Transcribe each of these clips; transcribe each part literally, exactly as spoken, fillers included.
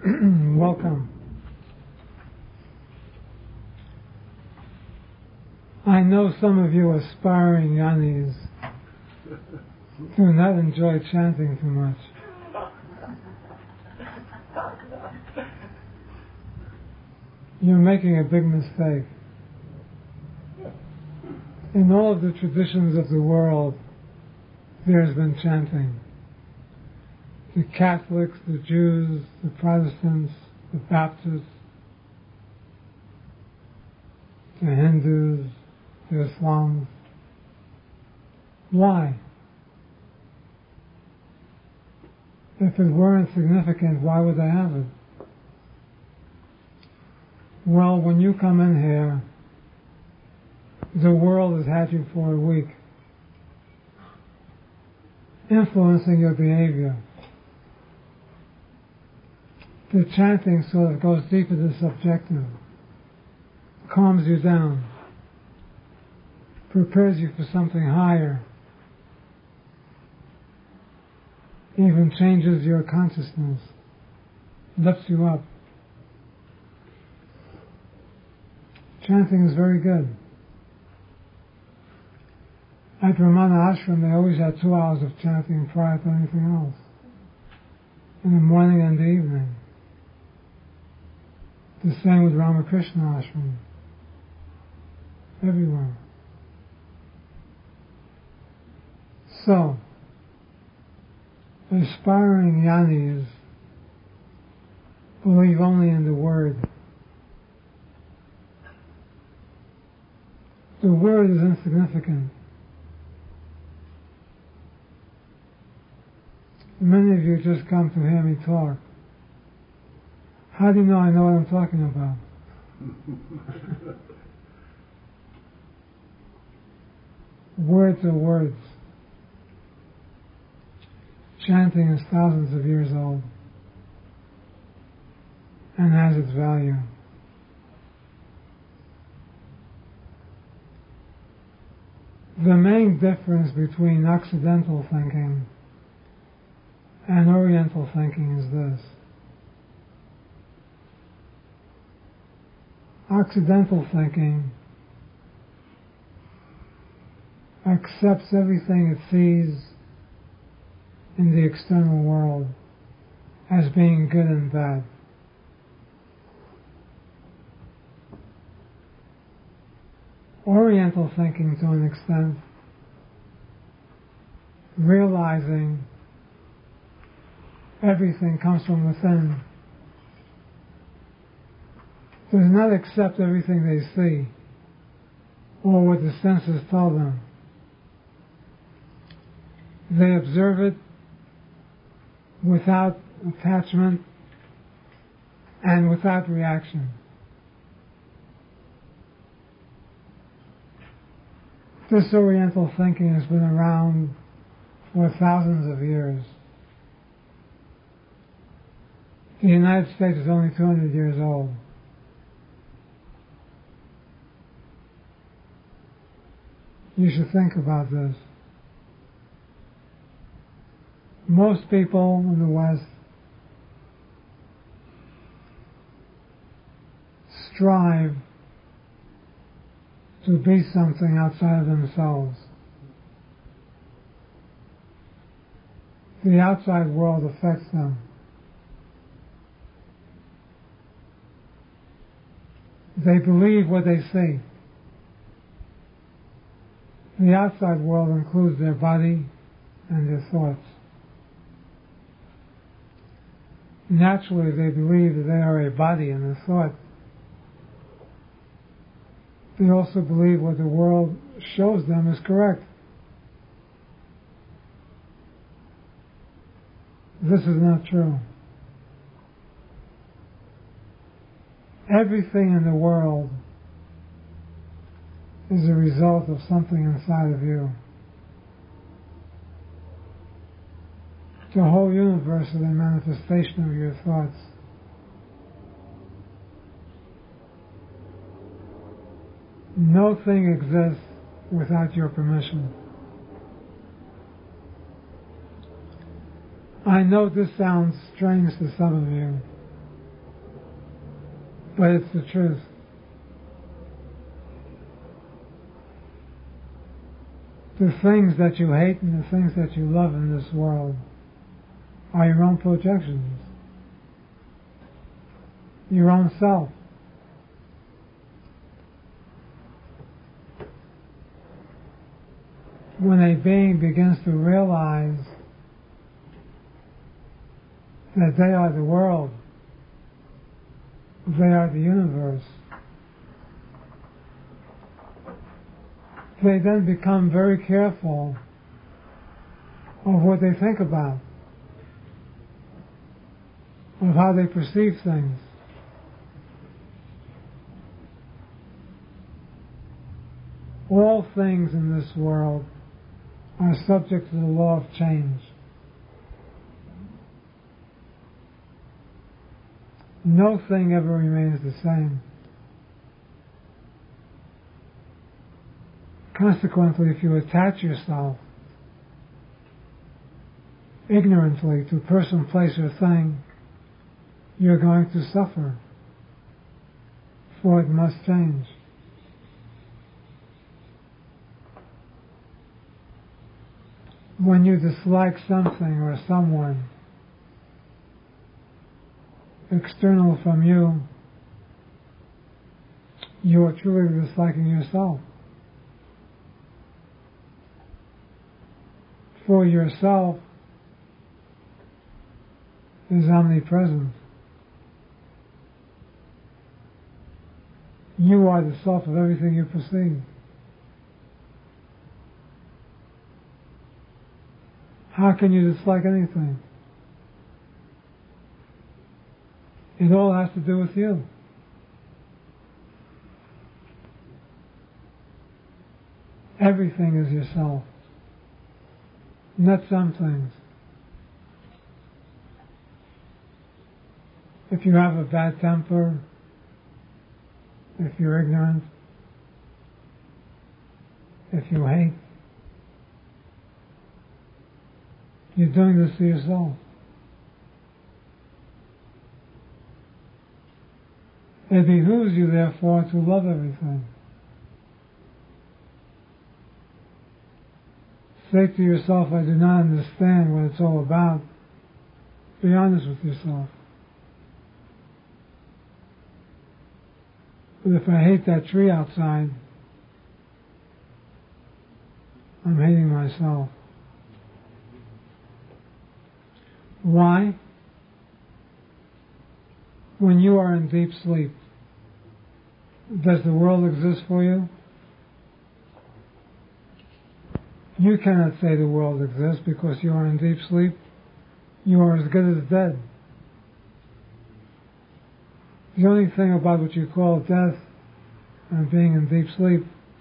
Welcome. I know some of you aspiring yanis do not enjoy chanting too much. You're making a big mistake. In all of the traditions of the world, there's been chanting. The Catholics, the Jews, the Protestants, the Baptists, the Hindus, the Islams. Why? If it weren't significant, why would they have it? Well, when you come in here, the world has had you for a week, influencing your behavior. The chanting sort of goes deep into the subjective, calms you down, prepares you for something higher, even changes your consciousness, lifts you up. Chanting is very good. At Ramana Ashram, they always had two hours of chanting prior to anything else, in the morning and the evening. The same with Ramakrishna Ashram. Everywhere. So, aspiring yanis believe only in the word. The word is insignificant. Many of you just come to hear me talk. How do you know I know what I'm talking about? Words are words. Chanting is thousands of years old and has its value. The main difference between Occidental thinking and Oriental thinking is this. Occidental thinking accepts everything it sees in the external world as being good and bad. Oriental thinking, to an extent, realizing everything comes from within, does not accept everything they see or what the senses tell them. They observe it without attachment and without reaction. This Oriental thinking has been around for thousands of years. The United States is only two hundred years old. You should think about this. Most people in the West strive to be something outside of themselves. The outside world affects them. They believe what they see. The outside world includes their body and their thoughts. Naturally, they believe that they are a body and a thought. They also believe what the world shows them is correct. This is not true. Everything in the world is a result of something inside of you. The whole universe is a manifestation of your thoughts. No thing exists without your permission. I know this sounds strange to some of you, but it's the truth. The things that you hate and the things that you love in this world are your own projections, your own self. When a being begins to realize that they are the world, they are the universe, they then become very careful of what they think about, of how they perceive things. All things in this world are subject to the law of change. No thing ever remains the same. Consequently, if you attach yourself ignorantly to a person, place, or thing, you're going to suffer, for it must change. When you dislike something or someone external from you, you are truly disliking yourself. For yourself is omnipresent. You are the self of everything you perceive. How can you dislike anything? It all has to do with you. Everything is yourself, not some things. If you have a bad temper, if you're ignorant, if you hate, you're doing this to yourself. It behooves you, therefore, to love everything. Say to yourself, I do not understand what it's all about. Be honest with yourself. But if I hate that tree outside, I'm hating myself. Why? When you are in deep sleep, does the world exist for you? You cannot say the world exists because you are in deep sleep. You are as good as dead. The only thing about what you call death and being in deep sleep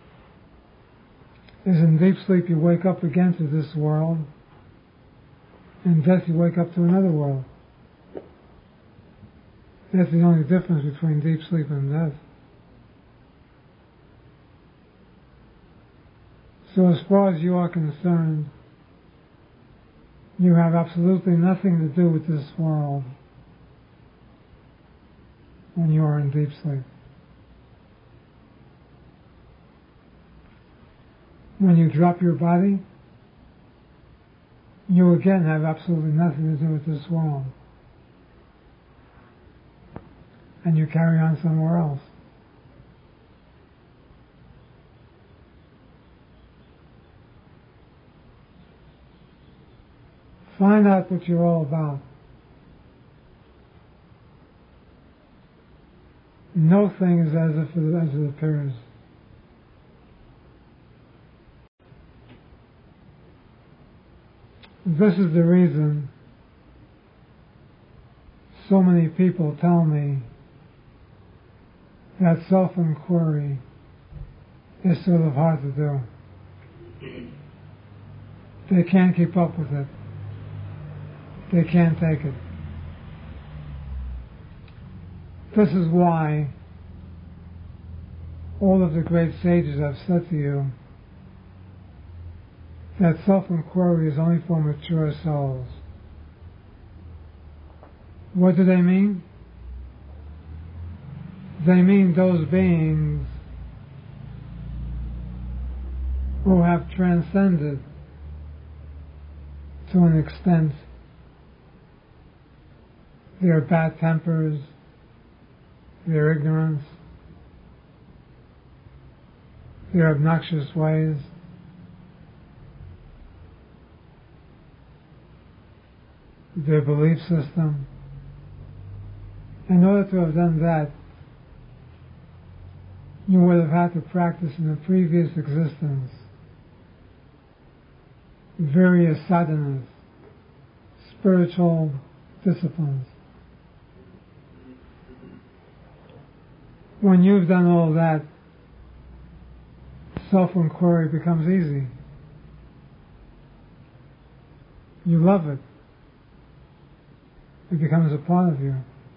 is in deep sleep you wake up again to this world. In death you wake up to another world. That's the only difference between deep sleep and death. So as far as you are concerned, you have absolutely nothing to do with this world when you are in deep sleep. When you drop your body, you again have absolutely nothing to do with this world. And you carry on somewhere else. Find out what you're all about. No thing is as if it, as it appears. This is the reason so many people tell me that self-inquiry is sort of hard to do. They can't keep up with it. They can't take it. This is why all of the great sages have said to you that self-inquiry is only for mature souls. What do they mean? They mean those beings who have transcended to an extent their bad tempers, their ignorance, their obnoxious ways, their belief system. In order to have done that, you would have had to practice in a previous existence various sadhanas, spiritual disciplines. When you've done all that, self-inquiry becomes easy. You love it. It becomes a part of you.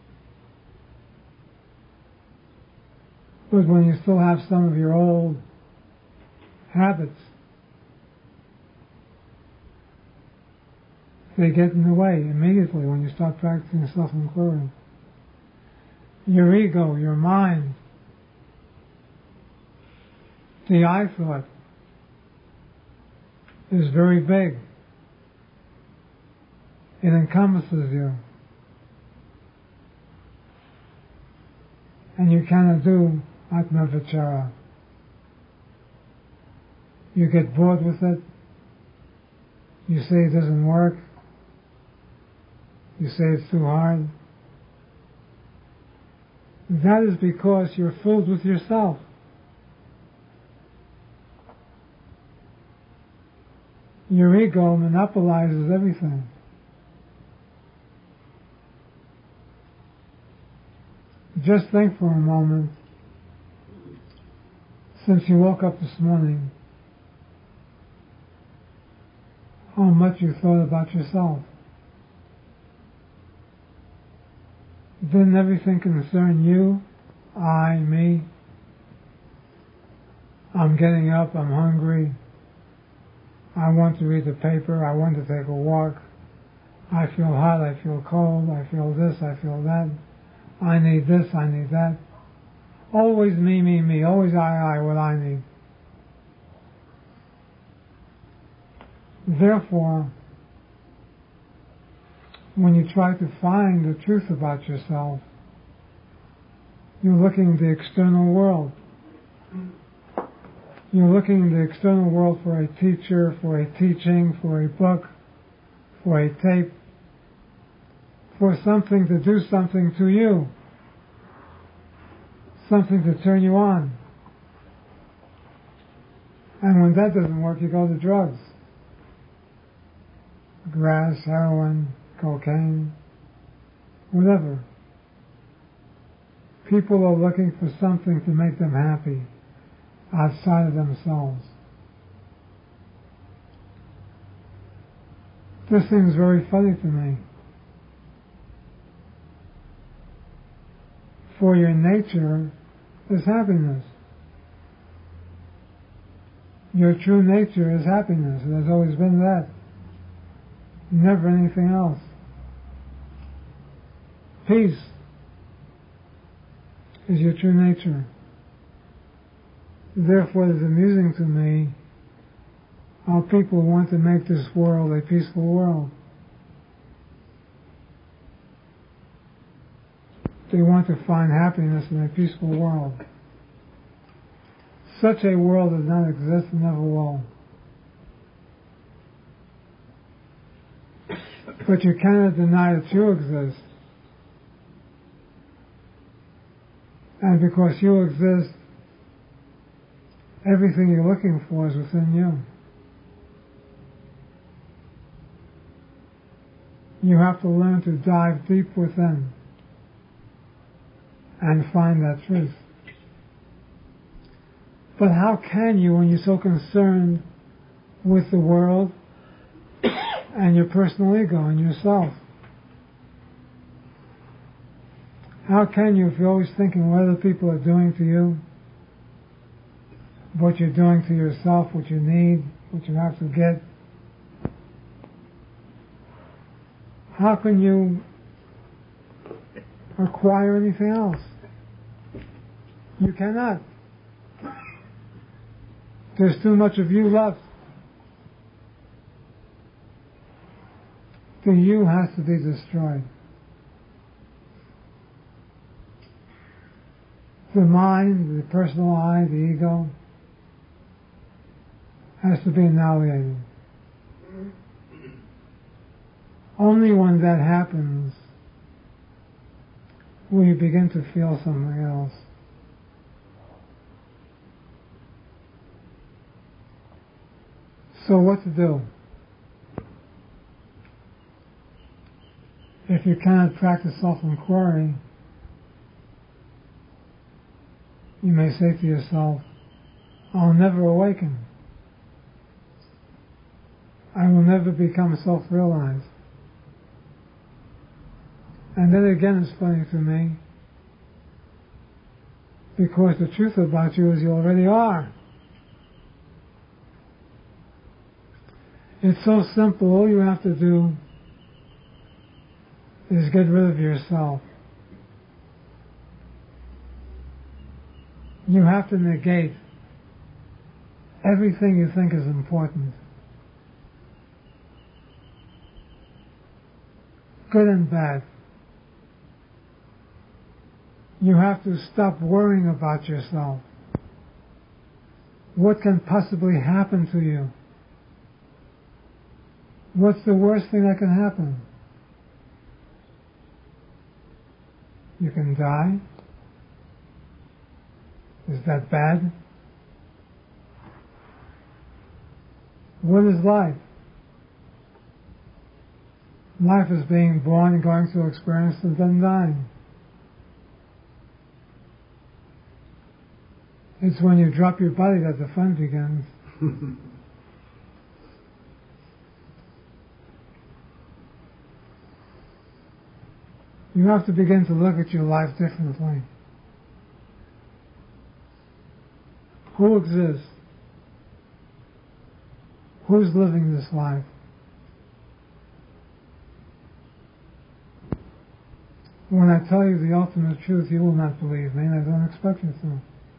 But when you still have some of your old habits, they get in the way immediately when you start practicing self-inquiry. Your ego, your mind, the I thought is very big. It encompasses you. And you cannot do Atma Vichara. You get bored with it. You say it doesn't work. You say it's too hard. That is because you're filled with yourself. Your ego monopolizes everything. Just think for a moment, since you woke up this morning, how much you thought about yourself. Didn't everything concern you? I, me? I'm getting up, I'm hungry. I want to read the paper, I want to take a walk. I feel hot, I feel cold, I feel this, I feel that. I need this, I need that. Always me, me, me. Always I, I, what I need. Therefore, when you try to find the truth about yourself, you're looking at the external world. You're looking in the external world for a teacher, for a teaching, for a book, for a tape, for something to do something to you, something to turn you on. And when that doesn't work, you go to drugs. Grass, heroin, cocaine, whatever. People are looking for something to make them happy outside of themselves. This seems very funny to me. For your nature is happiness. Your true nature is happiness. It has always been that. Never anything else. Peace is your true nature. Therefore, it is amusing to me how people want to make this world a peaceful world. They want to find happiness in a peaceful world. Such a world does not exist and never will. But you cannot deny that you exist. And because you exist, everything you're looking for is within you. You have to learn to dive deep within and find that truth. But how can you, when you're so concerned with the world and your personal ego and yourself? How can you, if you're always thinking what other people are doing to you, what you're doing to yourself, what you need, what you have to get? How can you acquire anything else? You cannot. There's too much of you left. The you has to be destroyed. The mind, the personal I, the ego, has to be annihilated. Only when that happens will you begin to feel something else. So what to do? If you cannot practice self-inquiry, you may say to yourself, I'll never awaken. I will never become self-realized. And that again is funny to me, because the truth about you is you already are. It's so simple. All you have to do is get rid of yourself. You have to negate everything you think is important, good and bad. You have to stop worrying about yourself. What can possibly happen to you? What's the worst thing that can happen? You can die. Is that bad? What is life? Life is being born and going through experience and then dying. It's when you drop your body that the fun begins. You have to begin to look at your life differently. Who exists? Who's living this life? When I tell you the ultimate truth, you will not believe me, and I don't expect you to.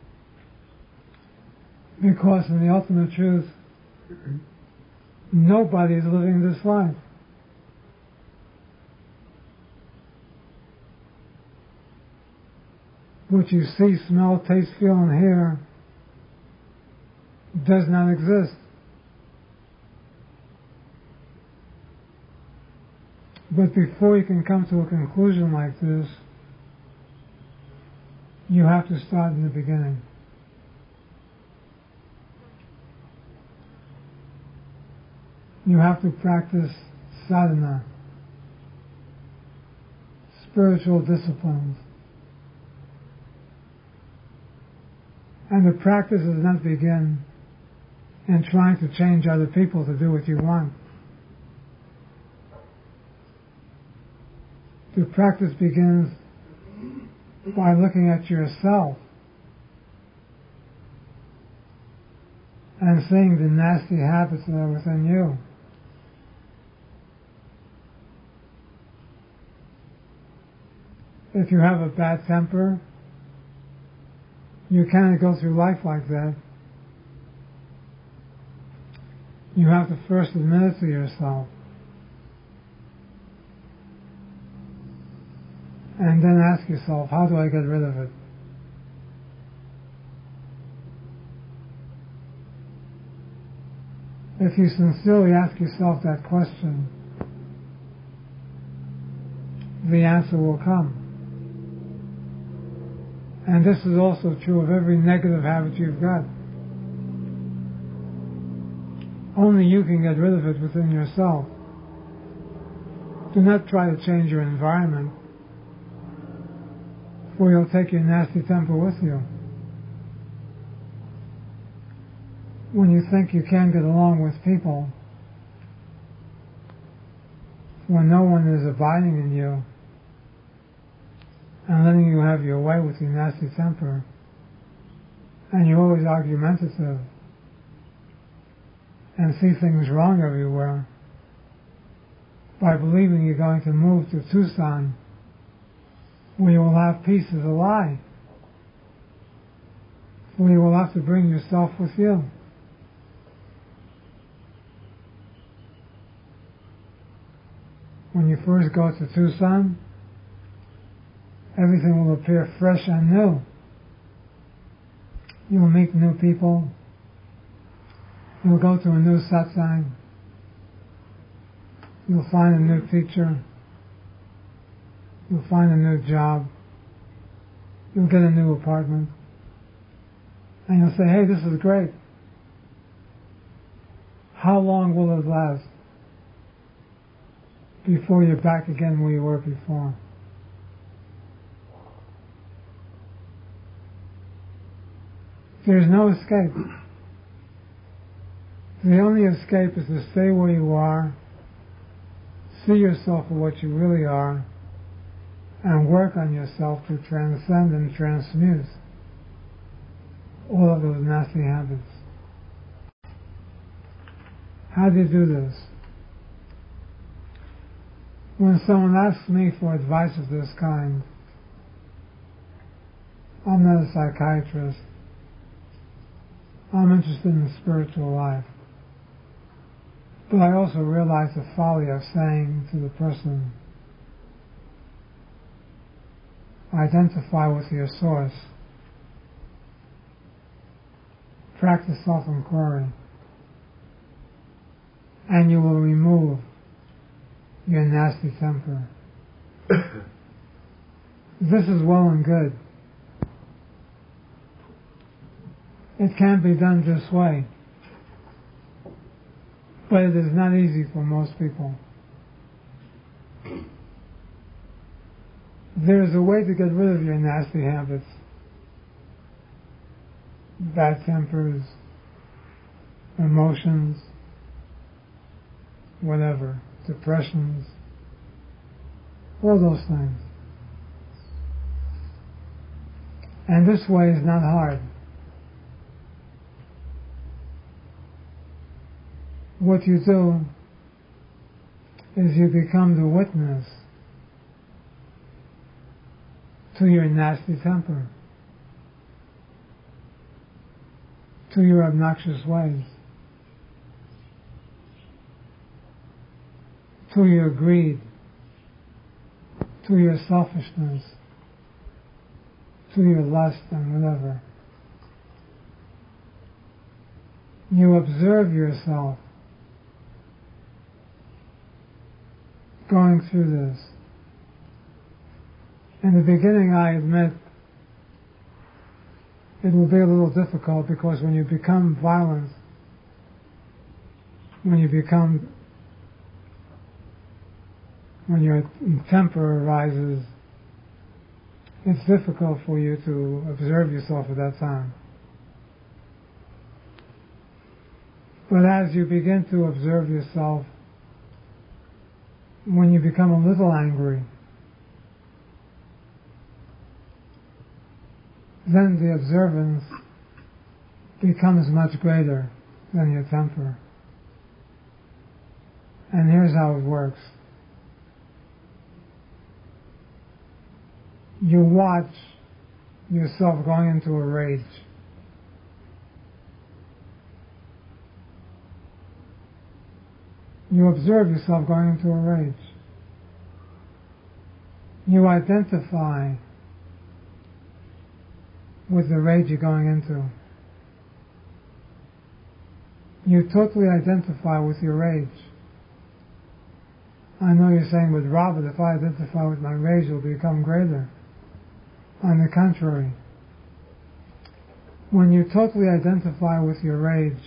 Because in the ultimate truth, nobody is living this life. What you see, smell, taste, feel, and hear does not exist. But before you can come to a conclusion like this, you have to start in the beginning. You have to practice sadhana, spiritual disciplines. And the practice does not begin in trying to change other people to do what you want. The practice begins by looking at yourself and seeing the nasty habits that are within you. If you have a bad temper, you cannot go through life like that. You have to first admit it to yourself. And then ask yourself, how do I get rid of it? If you sincerely ask yourself that question, the answer will come. And this is also true of every negative habit you've got. Only you can get rid of it within yourself. Do not try to change your environment, for you'll take your nasty temper with you. When you think you can get along with people, when no one is abiding in you and letting you have your way with your nasty temper, and you're always argumentative and see things wrong everywhere, by believing you're going to move to Tucson where you will have peace is a lie. Well, you will have to bring yourself with you. When you first go to Tucson, everything will appear fresh and new. You'll meet new people. You'll go to a new satsang. You'll find a new teacher. You'll find a new job. You'll get a new apartment. And you'll say, hey, this is great. How long will it last before you're back again where you were before? There's no escape. The only escape is to stay where you are, see yourself for what you really are, and work on yourself to transcend and transmute all of those nasty habits. How do you do this? When someone asks me for advice of this kind, I'm not a psychiatrist. I'm interested in the spiritual life. But I also realize the folly of saying to the person, identify with your source. Practice self-inquiry. And you will remove your nasty temper. This is well and good. It can be done this way. But it is not easy for most people. There is a way to get rid of your nasty habits. Bad tempers, emotions, whatever, depressions, all those things. And this way is not hard. What you do is you become the witness to your nasty temper, to your obnoxious ways, to your greed, to your selfishness, to your lust and whatever. You observe yourself going through this. In the beginning, I admit, it will be a little difficult because when you become violent, when you become, when your temper arises, it's difficult for you to observe yourself at that time. But as you begin to observe yourself, when you become a little angry, then the observance becomes much greater than your temper. And here's how it works. You watch yourself going into a rage. You observe yourself going into a rage. You identify with the rage you're going into. You totally identify with your rage. I know you're saying, but Robert, if I identify with my rage, it will become greater. On the contrary, when you totally identify with your rage,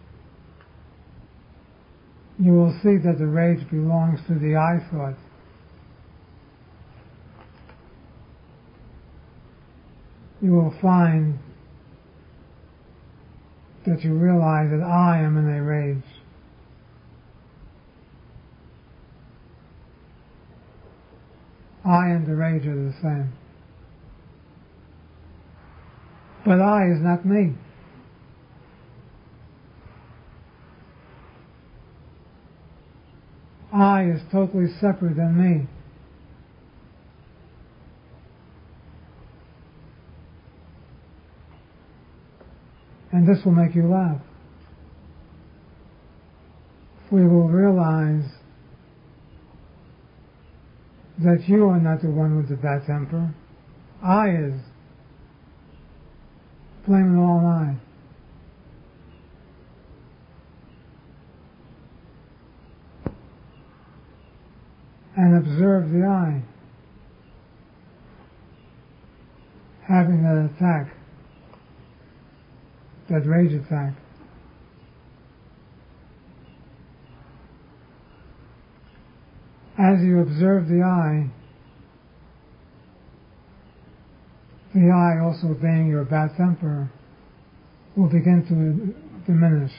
you will see that the rage belongs to the I thought. You will find that you realize that I am in a rage. I and the rage are the same. But I is not me. I is totally separate than me. And this will make you laugh. We will realize that you are not the one with the bad temper. I is. Blame it all on I. And observe the I having that attack, that rage attack. As you observe the I, the I also being your bad temper will begin to diminish.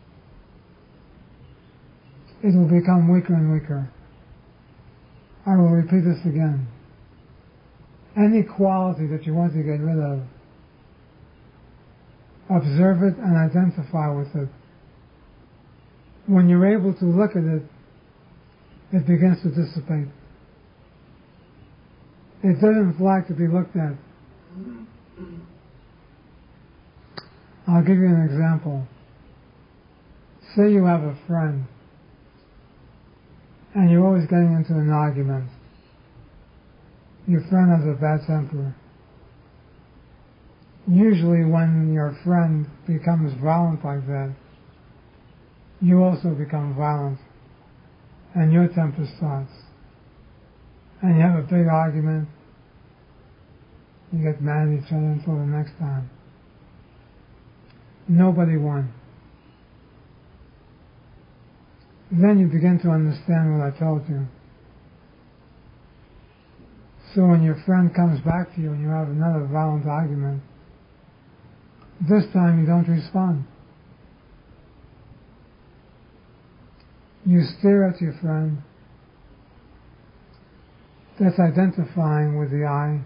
It will become weaker and weaker. I will repeat this again. Any quality that you want to get rid of, observe it and identify with it. When you're able to look at it, it begins to dissipate. It doesn't like to be looked at. I'll give you an example. Say you have a friend, and you're always getting into an argument. Your friend has a bad temper. Usually when your friend becomes violent like that, you also become violent, and your temper starts. And you have a big argument, you get mad at each other until the next time. Nobody won. Then you begin to understand what I told you. So when your friend comes back to you and you have another violent argument, this time you don't respond. You stare at your friend. That's identifying with the I.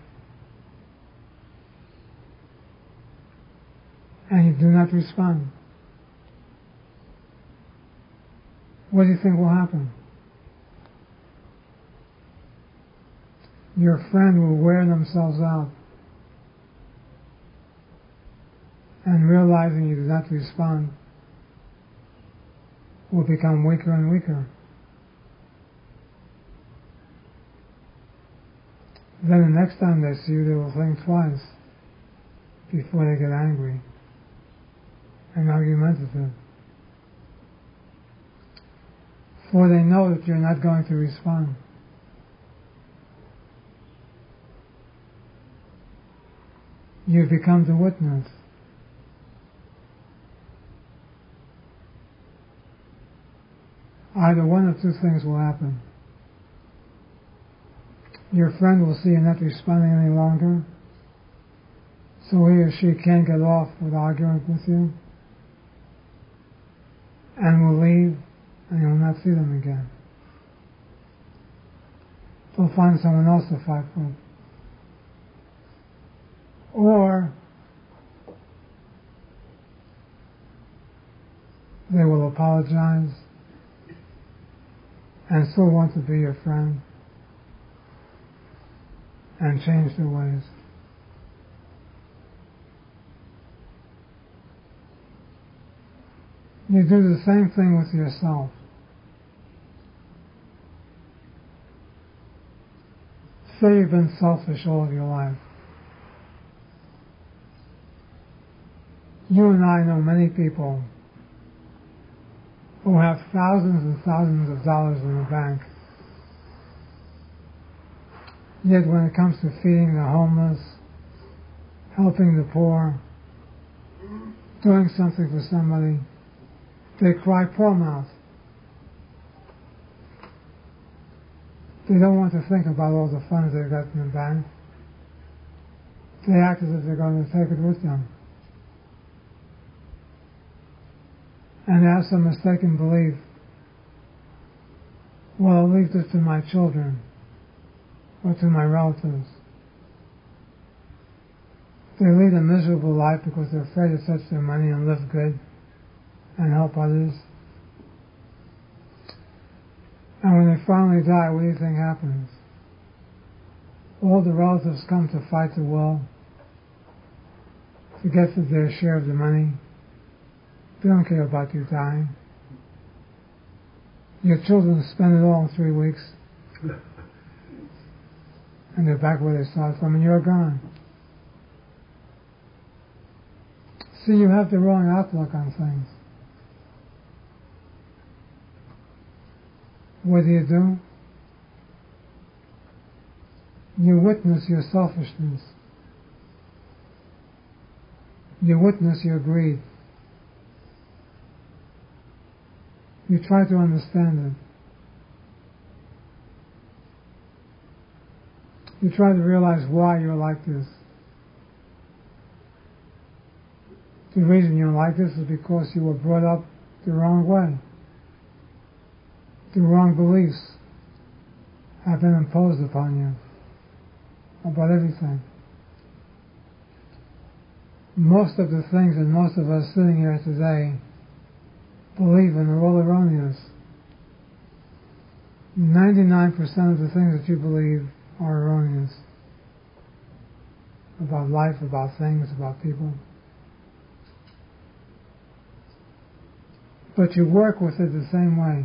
And you do not respond. What do you think will happen? Your friend will wear themselves out, and realizing you do not respond will become weaker and weaker. Then the next time they see you, they will think twice before they get angry and argumentative. For they know that you're not going to respond. You've become the witness. Either one of two things will happen. Your friend will see you're not responding any longer, so he or she can't get off with arguing with you, and will leave, and you will not see them again. They'll find someone else to fight with. Or they will apologize and still want to be your friend and change their ways. You do the same thing with yourself. Say you've been selfish all of your life. You and I know many people who have thousands and thousands of dollars in the bank. Yet when it comes to feeding the homeless, helping the poor, doing something for somebody, they cry poor mouth. They don't want to think about all the funds they've got in the bank. They act as if they're going to take it with them. And they have some mistaken belief, well, I'll leave this to my children or to my relatives. They lead a miserable life because they're afraid to touch their money and live good and help others. And when they finally die, what do you think happens? All the relatives come to fight the will to get their share of the money, They don't care about you dying. Your children spend it all in three weeks. And they're back where they started from, and you're gone. See, you have the wrong outlook on things. What do you do? You witness your selfishness. You witness your greed. You try to understand it. You try to realize why you're like this. The reason you're like this is because you were brought up the wrong way. The wrong beliefs have been imposed upon you about everything. Most of the things that most of us sitting here today believe in are all erroneous. ninety-nine percent of the things that you believe are erroneous. About life, about things, about people. But you work with it the same way.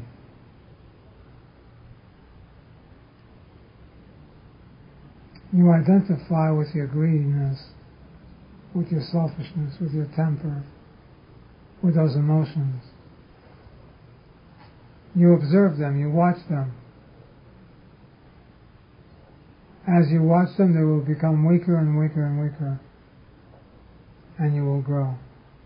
You identify with your greediness, with your selfishness, with your temper, with those emotions. You observe them, you watch them. As you watch them, they will become weaker and weaker and weaker, and you will grow.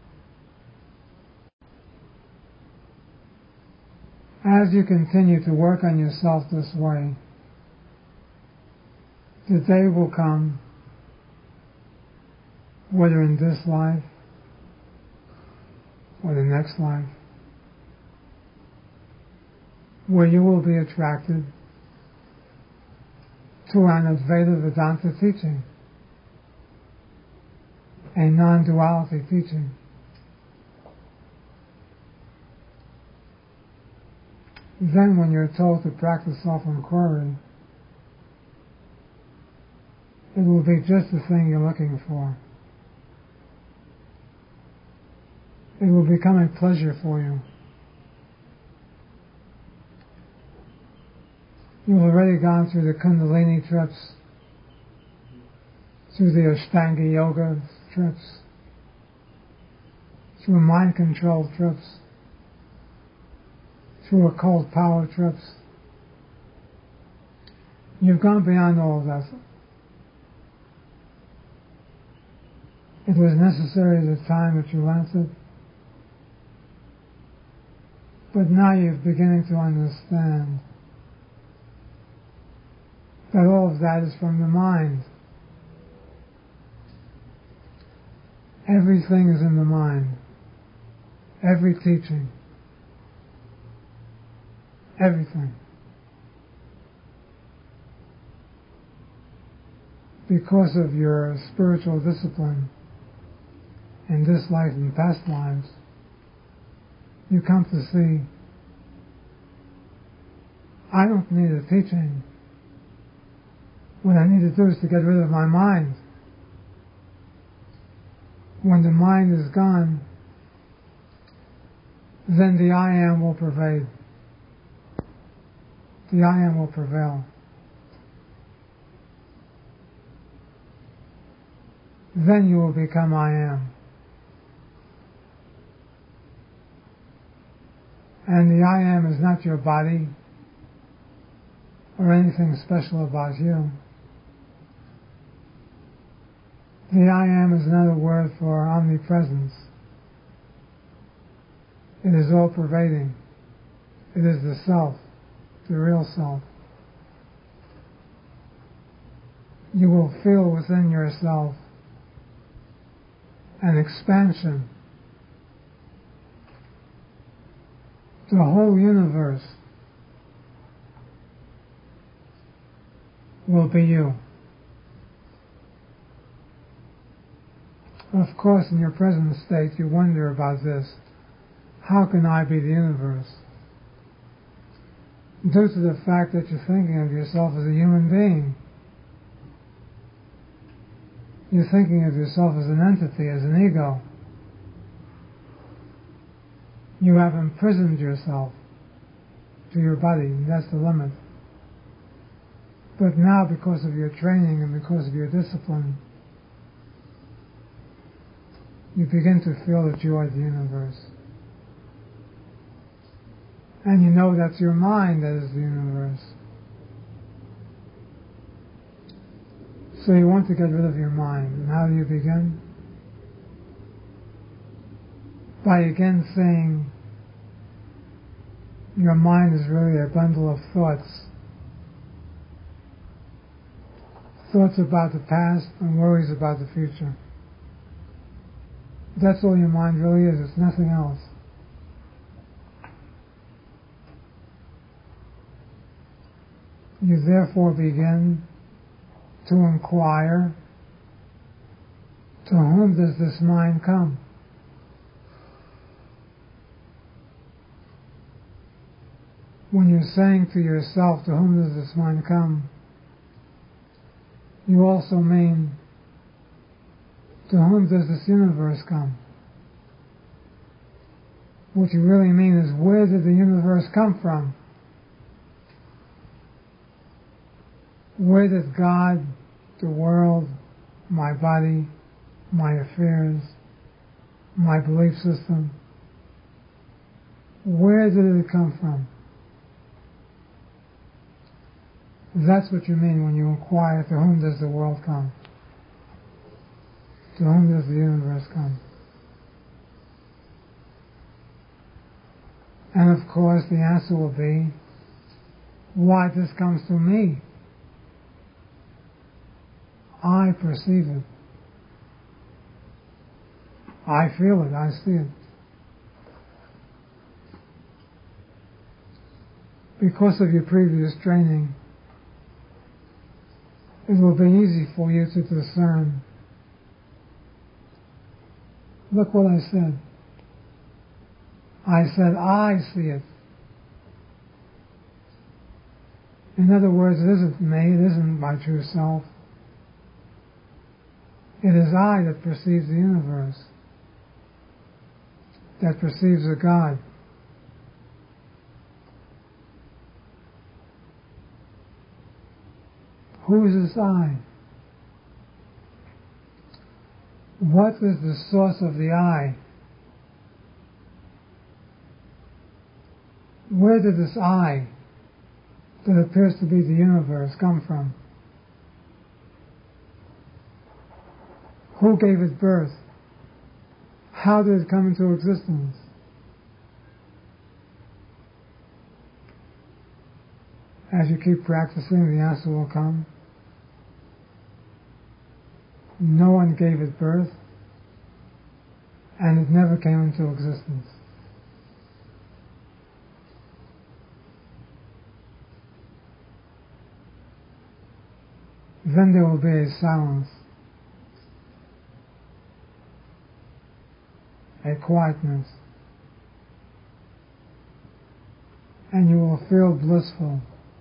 As you continue to work on yourself this way, the day will come, whether in this life or the next life, where you will be attracted to an Advaita Vedanta teaching, a non-duality teaching. Then when you're told to practice self-inquiry, it will be just the thing you're looking for. It will become a pleasure for you. You've already gone through the Kundalini trips, through the Ashtanga Yoga trips, through mind control trips, through occult power trips. You've gone beyond all of that. It was necessary at the time that you learned it, but now you're beginning to understand that all of that is from the mind. Everything is in the mind. Every teaching. Everything. Because of your spiritual discipline in this life and past lives, you come to see, I don't need a teaching. What I need to do is to get rid of my mind. When the mind is gone, then the I am will pervade. The I am will prevail. Then you will become I am. And the I am is not your body or anything special about you. The I am is another word for omnipresence. It is all pervading. It is the self, the real self. You will feel within yourself an expansion. The whole universe will be you. Of course, in your present state, you wonder about this. How can I be the universe? Due to the fact that you're thinking of yourself as a human being. You're thinking of yourself as an entity, as an ego. You have imprisoned yourself to your body, and that's the limit. But now, because of your training and because of your discipline, you begin to feel that you are the universe. And you know that's your mind that is the universe. So you want to get rid of your mind. And how do you begin? By again saying, your mind is really a bundle of thoughts. Thoughts about the past and worries about the future. That's all your mind really is. It's nothing else. You therefore begin to inquire, to whom does this mind come? When you're saying to yourself, to whom does this mind come, you also mean, to whom does this universe come? What you really mean is, where did the universe come from? Where did God, the world, my body, my affairs, my belief system, where did it come from? That's what you mean when you inquire, to whom does the world come? To whom does the universe come? And of course the answer will be, why this comes to me? I perceive it. I feel it. I see it. Because of your previous training, it will be easy for you to discern. Look what I said. I said, I see it. In other words, it isn't me, it isn't my true self. It is I that perceives the universe, that perceives a God. Who is this I? What is the source of the I? Where did this I, that appears to be the universe, come from? Who gave it birth? How did it come into existence? As you keep practicing, the answer will come. No one gave it birth, and it never came into existence. Then there will be a silence, a quietness, and you will feel blissful.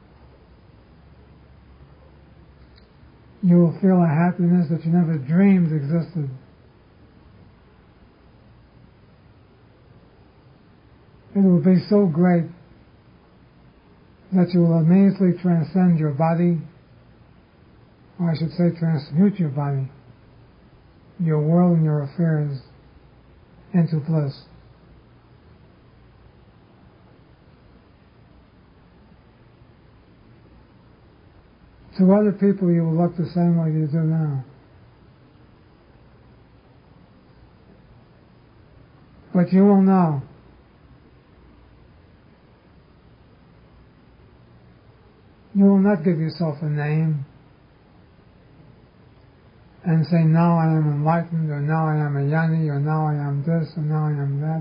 You will feel a happiness that you never dreamed existed. It will be so great that you will immediately transcend your body, or I should say transmute your body, your world and your affairs into bliss. To other people you will look the same way you do now. But you will know you will not give yourself a name and say, now I am enlightened, or now I am a Jnani, or now I am this, or now I am that.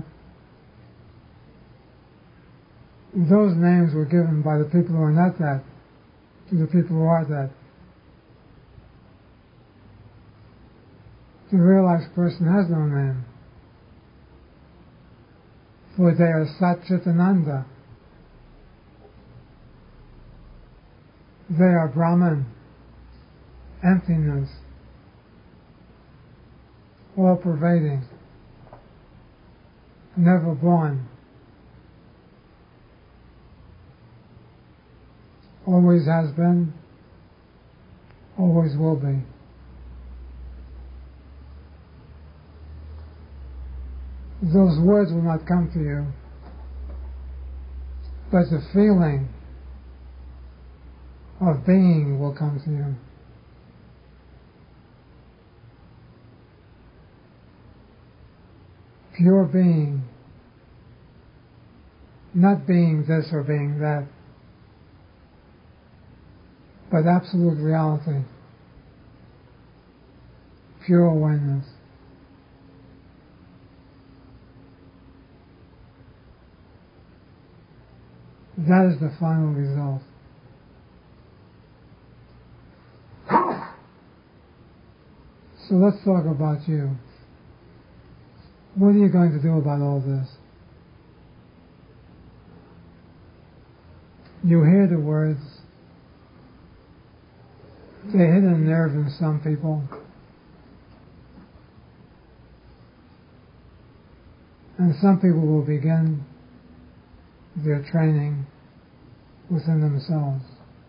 Those names were given by the people who are not that to the people who are that. The realized person has no name, for they are Sat Chit Ananda. They are Brahman, emptiness, all pervading, never born, always has been, always will be. Those words will not come to you, but the feeling of being will come to you. Pure being, not being this or being that, but absolute reality, pure awareness. That is the final result. So let's talk about you. What are you going to do about all this? You hear the words. They hit a nerve in some people. And some people will begin their training within themselves.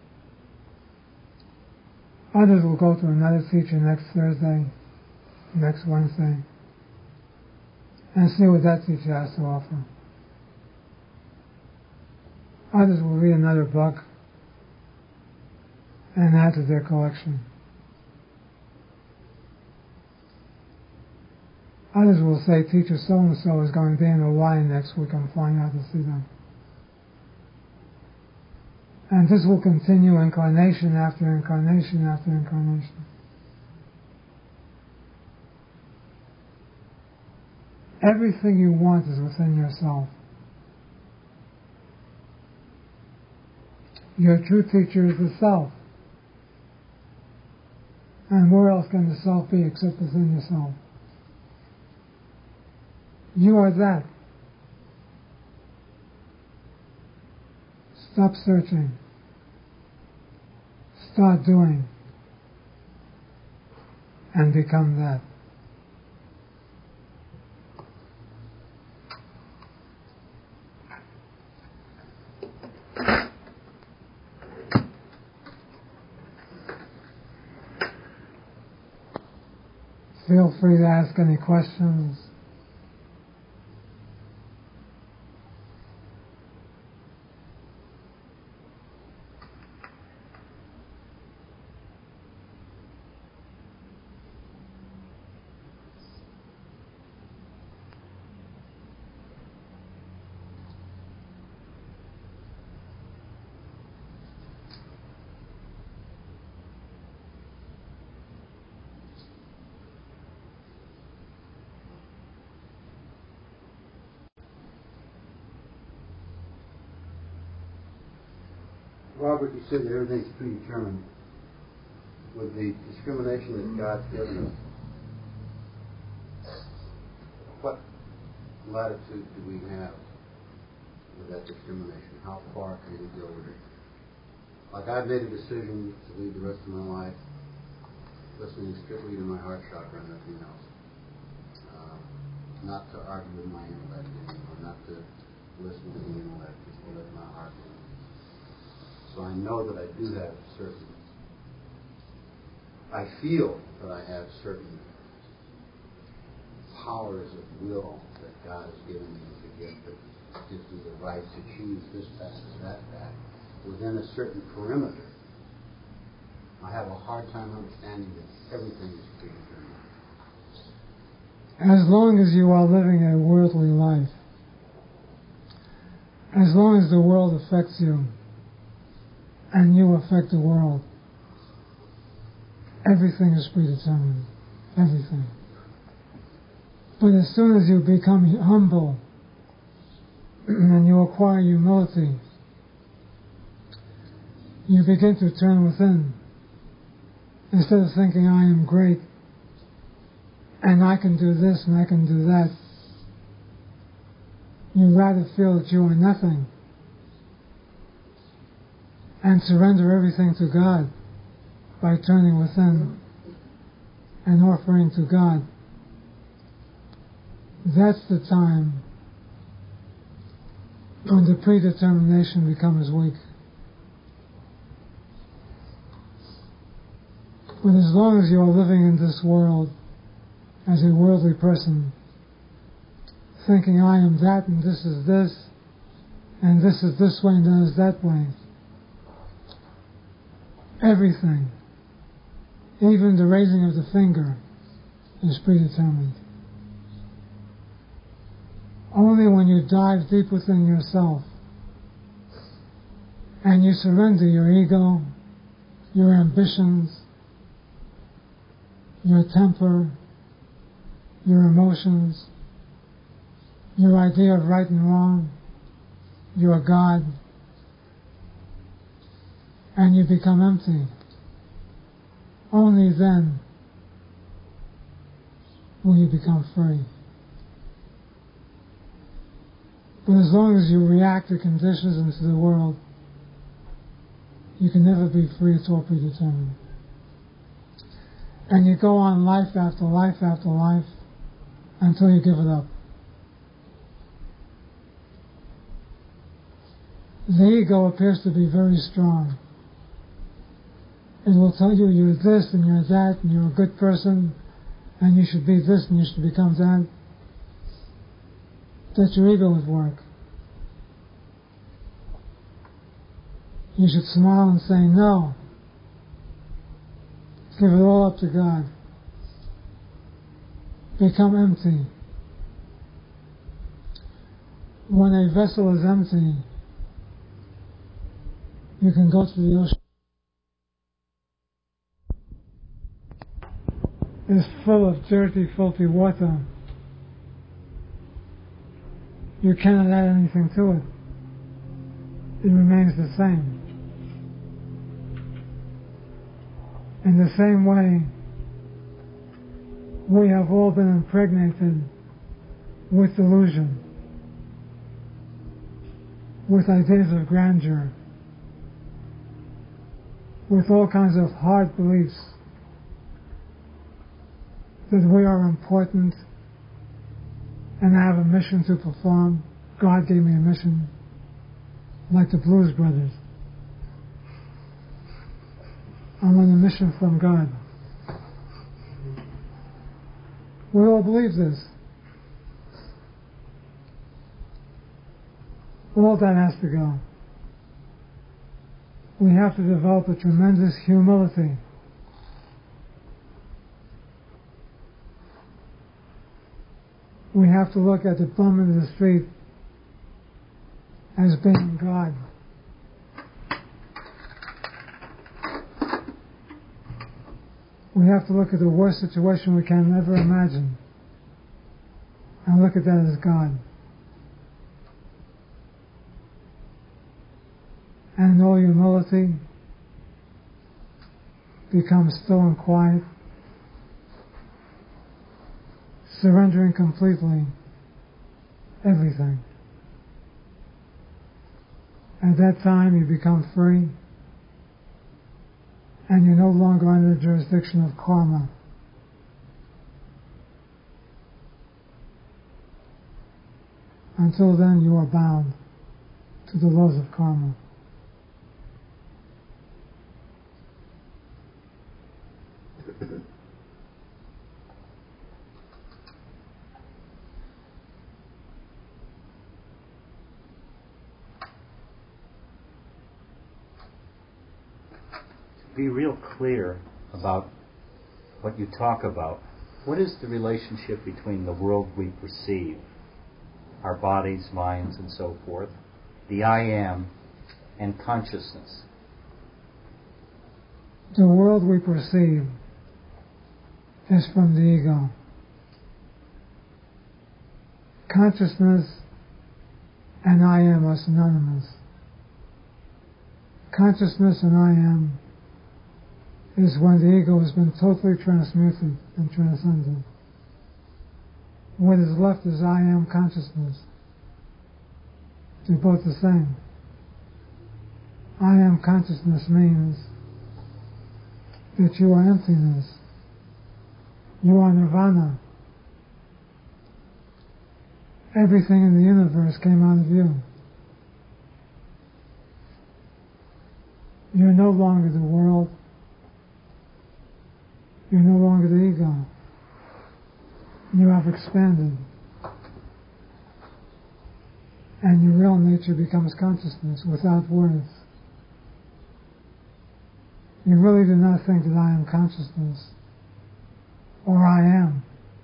Others will go to another teacher next Thursday, next Wednesday, and see what that teacher has to offer. Others will read another book and add to their collection. Others will say, teacher so-and-so is going to be in Hawaii next week, I'm flying out to see them. And this will continue incarnation after incarnation after incarnation. Everything you want is within yourself. Your true teacher is the self. And where else can the self be except within yourself? You are that. Stop searching. Start doing. And become that. Feel free to ask any questions. Robert, you said that everything's predetermined. With the discrimination that God's given us, what latitude do we have with that discrimination? How far can we go with it? Like, I've made a decision to lead the rest of my life listening strictly to my heart chakra and nothing else. Uh, not to argue with my intellect anymore, not to listen to the intellect, just to let my heart move. So I know that I do have certain, I feel that I have certain powers of will that God has given me as a gift that gives me the right to choose this path or that path within a certain perimeter. I have a hard time understanding that everything is predetermined. As long as you are living a worldly life, as long as the world affects you, and you affect the world, everything is predetermined. Everything. But as soon as you become humble and you acquire humility, you begin to turn within. Instead of thinking, I am great, and I can do this and I can do that, you rather feel that you are nothing and surrender everything to God by turning within and offering to God. That's the time when the predetermination becomes weak. But as long as you are living in this world as a worldly person, thinking I am that and this is this, and this is this way and that is that way, everything, even the raising of the finger, is predetermined. Only when you dive deep within yourself and you surrender your ego, your ambitions, your temper, your emotions, your idea of right and wrong, your God, and you become empty, only then will you become free. But as long as you react to conditions and to the world, you can never be free. It's all predetermined. And you go on life after life after life until you give it up. The ego appears to be very strong. It will tell you you're this and you're that and you're a good person and you should be this and you should become that. That's your ego at work. You should smile and say no. Give it all up to God. Become empty. When a vessel is empty, you can go to the ocean. It's full of dirty, filthy water. You cannot add anything to it. It remains the same. In the same way, we have all been impregnated with delusion, with ideas of grandeur, with all kinds of hard beliefs that we are important and have a mission to perform. God gave me a mission, like the Blues Brothers. I'm on a mission from God. We all believe this. All that has to go. We have to develop a tremendous humility. We have to look at the bum in the street as being God. We have to look at the worst situation we can ever imagine and look at that as God. And in all humility, become still and quiet, surrendering completely everything. At that time, you become free, and you're no longer under the jurisdiction of karma. Until then, you are bound to the laws of karma. Be real clear about what you talk about. What is the relationship between the world we perceive, our bodies, minds, and so forth, the I am, and consciousness? The world we perceive is from the ego. Consciousness and I am are synonymous. Consciousness and I am is when the ego has been totally transmuted and transcended. What is left is I am consciousness. They're both the same. I am consciousness means that you are emptiness. You are nirvana. Everything in the universe came out of you. You're no longer the world. You're no longer the ego. You have expanded. And your real nature becomes consciousness without words. You really do not think that I am consciousness, or I am.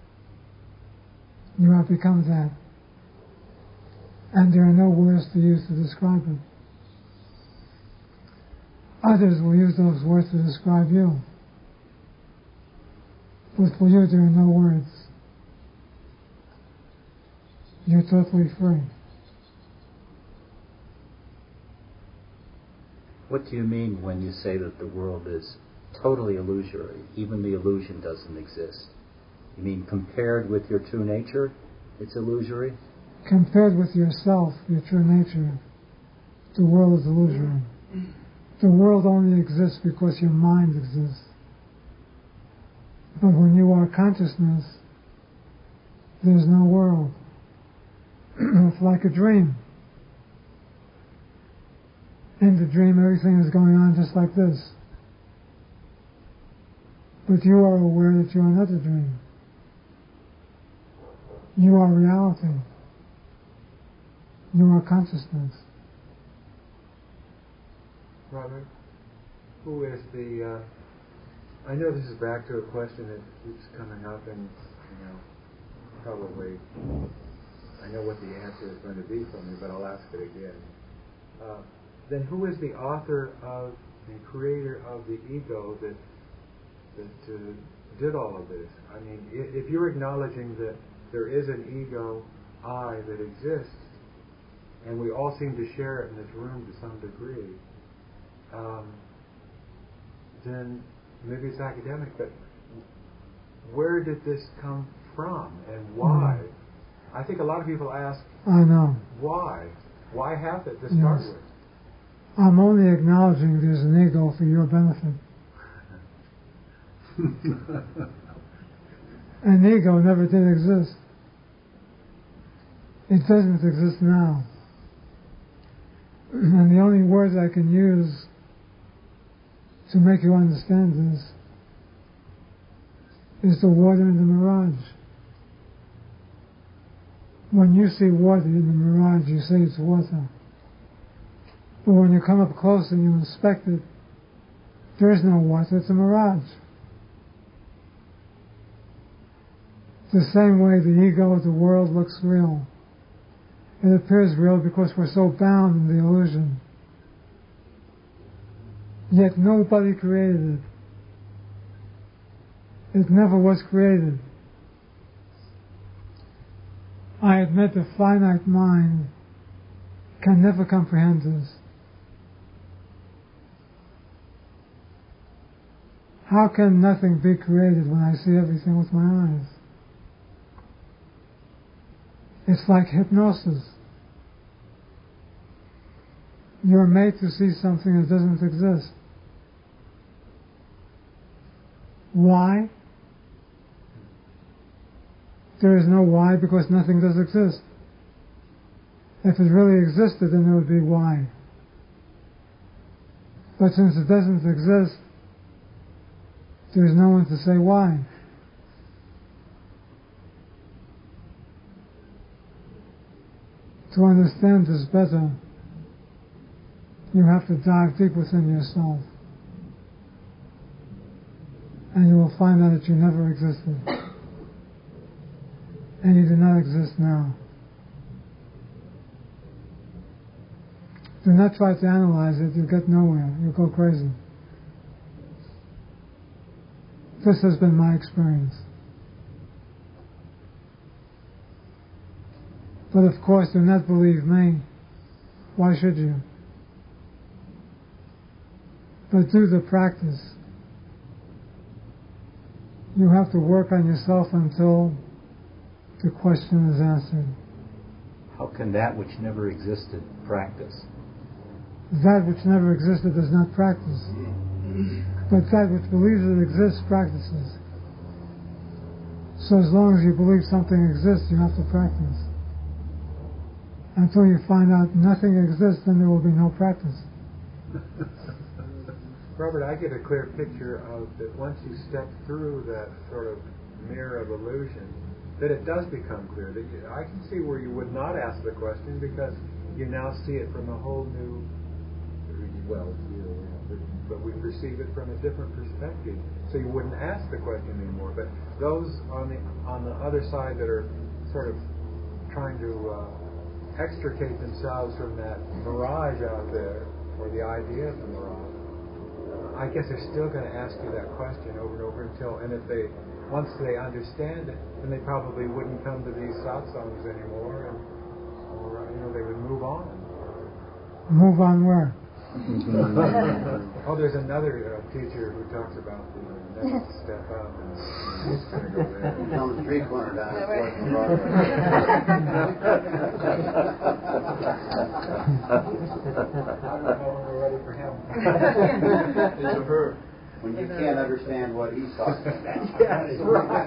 You have become that. And there are no words to use to describe it. Others will use those words to describe you. But for you, there are no words. You're totally free. What do you mean when you say that the world is totally illusory? Even the illusion doesn't exist. You mean compared with your true nature, it's illusory? Compared with yourself, your true nature, the world is illusory. The world only exists because your mind exists. But when you are consciousness, there's no world. It's like a dream. In the dream, everything is going on just like this. But you are aware that you're another dream. You are reality. You are consciousness. Robert, who is the... Uh, I know this is back to a question that keeps coming up, and, you know, probably I know what the answer is going to be from you, but I'll ask it again. Uh, then who is the author of, the creator of the ego that that uh, did all of this? I mean, if, if you're acknowledging that there is an ego, I, that exists, and we all seem to share it in this room to some degree, um, then maybe it's academic, but where did this come from and why? Mm. I think a lot of people ask, I know. Why? Why have it to start yes. with? I'm only acknowledging there's an ego for your benefit. An ego never did exist. It doesn't exist now. And the only words I can use to make you understand this is the water in the mirage. When you see water in the mirage, you say it's water. But when you come up close and you inspect it, there is no water, it's a mirage. The same way the ego of the world looks real. It appears real because we're so bound in the illusion. Yet nobody created it. It never was created. I admit the finite mind can never comprehend this. How can nothing be created when I see everything with my eyes? It's like hypnosis. You're made to see something that doesn't exist. Why? There is no why because nothing does exist. If it really existed, then there would be why. But since it doesn't exist, there's no one to say why. To understand this better, you have to dive deep within yourself. And you will find out that you never existed. And you do not exist now. Do not try to analyze it, you'll get nowhere, you'll go crazy. This has been my experience. But of course, do not believe me. Why should you? But do the practice. You have to work on yourself until the question is answered. How can that which never existed practice? That which never existed does not practice. But that which believes it exists practices. So as long as you believe something exists, you have to practice. Until you find out nothing exists, then there will be no practice. Robert, I get a clear picture of that once you step through that sort of mirror of illusion, that it does become clear. That you, I can see where you would not ask the question because you now see it from a whole new, well, you know, but we perceive it from a different perspective. So you wouldn't ask the question anymore. But those on the on the other side that are sort of trying to uh, extricate themselves from that mirage out there, or the idea of the mirage, I guess they're still going to ask you that question over and over until, and if they, once they understand it, then they probably wouldn't come to these satsangs anymore, and, or you know, they would move on. Move on where? Oh, there's another uh, teacher who talks about the next step up, and he's going to go there. He's on the street corner down at Fourth and I don't know when we're ready for him. It's a her. When you can't understand what he's talking about. Yes, right.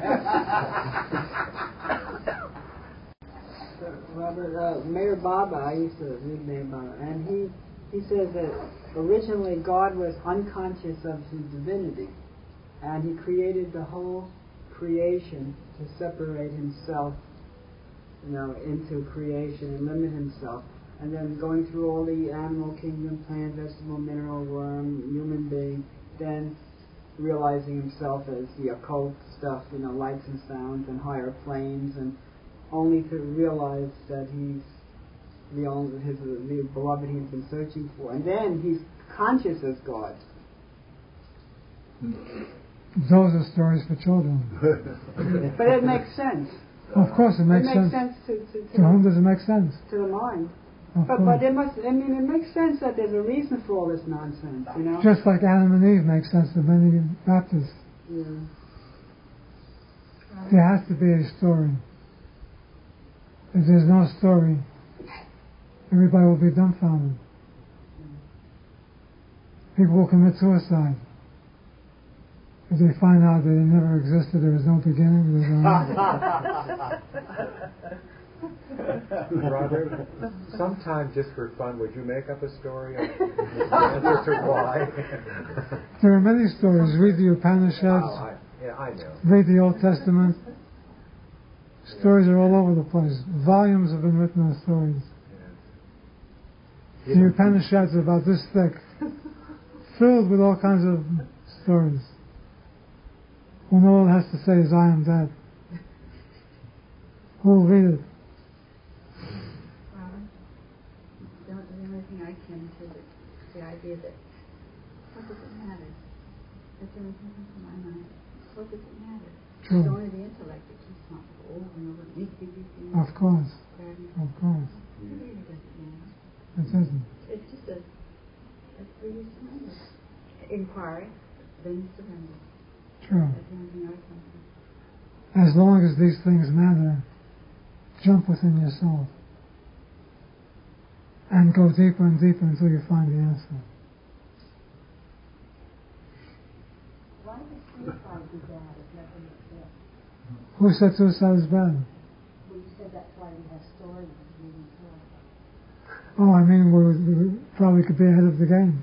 Robert, uh, Mayor Baba, I used to read Mayor Baba, and he He says that originally God was unconscious of his divinity, and he created the whole creation to separate himself, you know, into creation and limit himself. And then going through all the animal kingdom, plant, vegetable, mineral, worm, human being, then realizing himself as the occult stuff, you know, lights and sounds and higher planes, and only to realize that he's the only, his, the beloved he's been searching for. And then he's conscious as God. Those are stories for children. But it makes sense. Of course it makes, it makes sense. sense. to, to, to To whom does it make sense? To the mind. Of But, course. but it must, I mean, it makes sense that there's a reason for all this nonsense, you know? Just like Adam and Eve makes sense to many Baptists. Yeah. There has to be a story. If there's no story, everybody will be dumbfounded. People will commit suicide. If they find out that it never existed, there was no beginning, there was no Robert, sometime just for fun, would you make up a story of the answer to why? There are many stories. Read the Upanishads. Oh, I, yeah, I know. Read the Old Testament. Stories are all over the place. Volumes have been written on stories. Yeah. The Upanishads are about this thick, filled with all kinds of stories. When all it has to say is, I am dead. Who will read it? Robert, the only, the only thing I can to the, the idea that what does it matter? That's the only thing in my mind. What does it matter? True. It's only the intellect that keeps on over and over. These big things. Of course. Gravity. Of course. It really doesn't matter. It isn't. It's just a, a free surrender. Inquiry, then surrender. True. That's the only thing I can do. As long as these things matter, jump within yourself and go deeper and deeper until you find the answer. Why does suicide be bad if nothing exists? Who said suicide is bad? Well, you said that's why we have stories of reading suicide. Oh, I mean, we, we probably could be ahead of the game.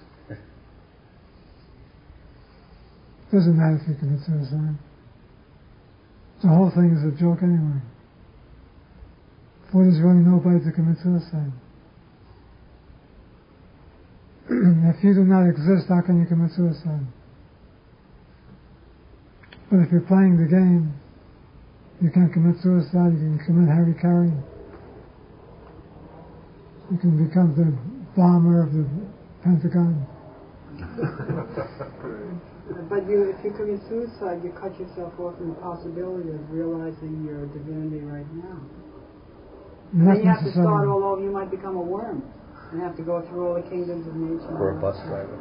Doesn't matter if you commit suicide. The whole thing is a joke anyway. For there's really nobody to commit suicide. If you do not exist, how can you commit suicide? But if you're playing the game, you can commit suicide, you can commit harikari. You can become the bomber of the Pentagon. But you, if you commit suicide, you cut yourself off from the possibility of realizing your divinity right now. And then you have to start all over. You might become a worm and have to go through all the kingdoms of nature. Or a bus driver.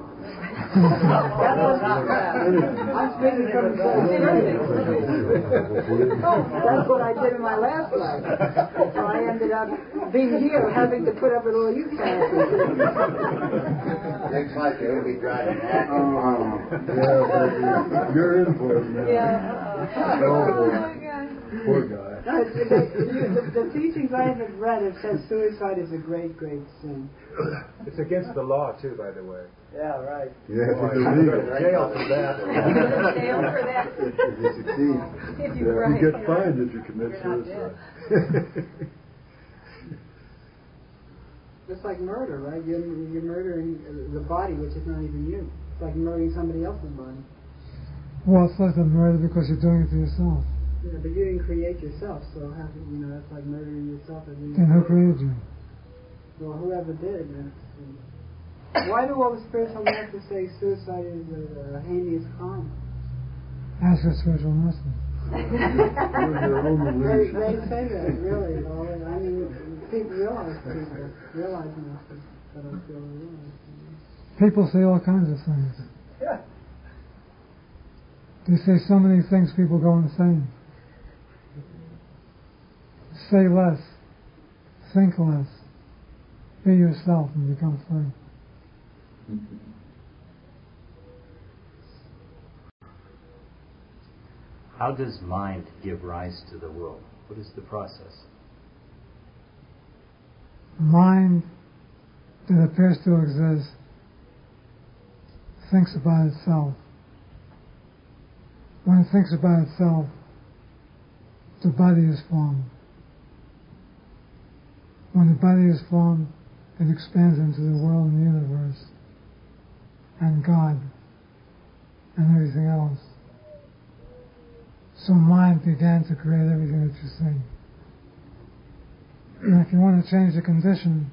I'm speaking from experience. That's what I did in my last life. So I ended up being here, having to put up with all you characters. Next life you're going to be driving. Oh, yeah, baby. You're in for it, man. Yeah. Oh, boy. Poor guy. the, the teachings I have read have said suicide is a great, great sin. It's against the law too, by the way. Yeah, right. Yeah, Boy, it's you go illegal. to jail for that. You go to jail for that. If you succeed. If you, Yeah, right, you get you're fined right. if you commit You're not suicide. It's like murder, right? You're, you're murdering the body, which is not even you. It's like murdering somebody else's body. Well, it's less than murder because you're doing it to yourself. Yeah, but you didn't create yourself, so how, you know that's like murdering yourself. And Then who created you? Well, whoever did. That's, why do all the spiritual masters say suicide is a, a heinous crime? Ask your spiritual master. Their own They, religion. they say that, really. You know, I mean, people realize people realize masters, but I feel they realize. People say all kinds of things. Yeah. They say so many things people go insane. Say less. Think less. Be yourself and become free. How does mind give rise to the world? What is the process? Mind that appears to exist thinks about itself. When it thinks about itself, the body is formed. When the body is formed, it expands into the world and the universe and God and everything else. So mind began to create everything that you see. And if you want to change the condition,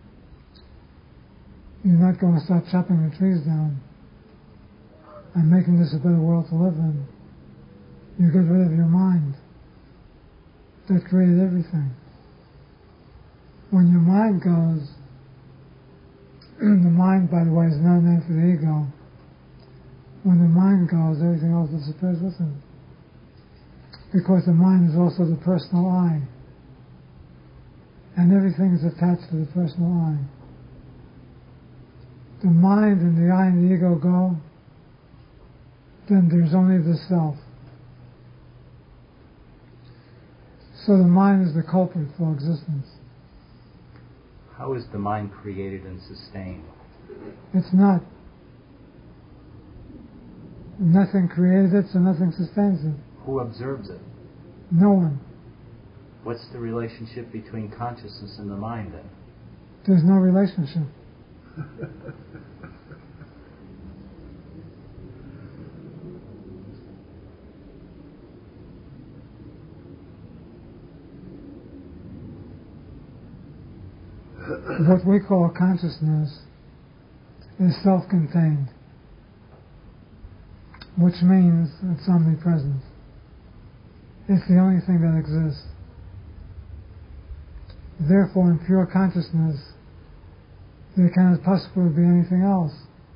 you're not going to start chopping the trees down and making this a better world to live in. You get rid of your mind that created everything. When your mind goes, the mind, by the way, is no name for the ego. When the mind goes, everything else disappears with it. Because the mind is also the personal I. And everything is attached to the personal I. The mind and the I and the ego go, then there's only the self. So the mind is the culprit for existence. How is the mind created and sustained? It's not. Nothing created it, so nothing sustains it. Who observes it? No one. What's the relationship between consciousness and the mind then? There's no relationship. What we call consciousness is self-contained, which means it's omnipresent. It's the only thing that exists. Therefore, in pure consciousness, there cannot possibly be anything else.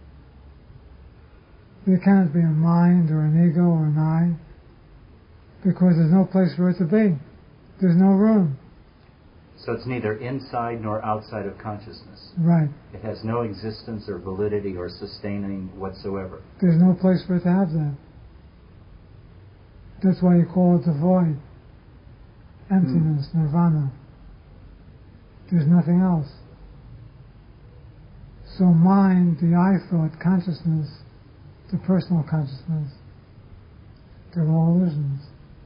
There cannot be a mind or an ego or an I, because there's no place for it to be. There's no room. So it's neither inside nor outside of consciousness. Right. It has no existence or validity or sustaining whatsoever. There's no place for it to have that. That's why you call it the void. Emptiness, mm. nirvana. There's nothing else. So mind, the I thought, consciousness, the personal consciousness, they're all illusions.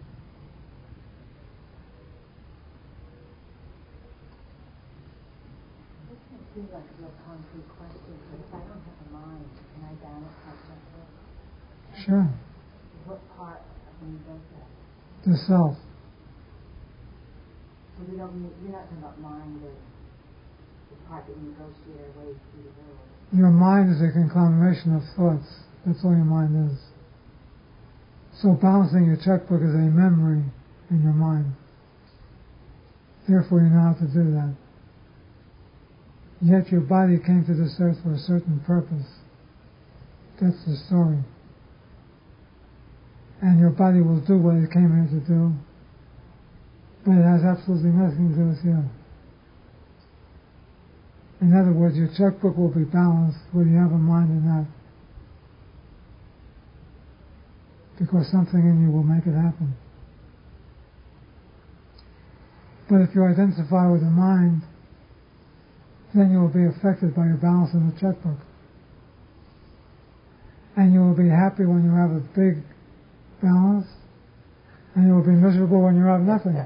This seems like a real concrete question, but if I don't have a mind, can I balance my checkbook? Sure. What part of me does that? The self. So we don't mean, you're not talking about mind as the part that we negotiate our way through the world. Your mind is a conglomeration of thoughts. That's all your mind is. So balancing your checkbook is a memory in your mind. Therefore you know how to do that. Yet your body came to this earth for a certain purpose. That's the story. And your body will do what it came here to do, but it has absolutely nothing to do with you. In other words, your checkbook will be balanced whether you have a mind or not, because something in you will make it happen. But if you identify with the mind, then you will be affected by your balance in the checkbook. And you will be happy when you have a big balance, and you will be miserable when you have nothing.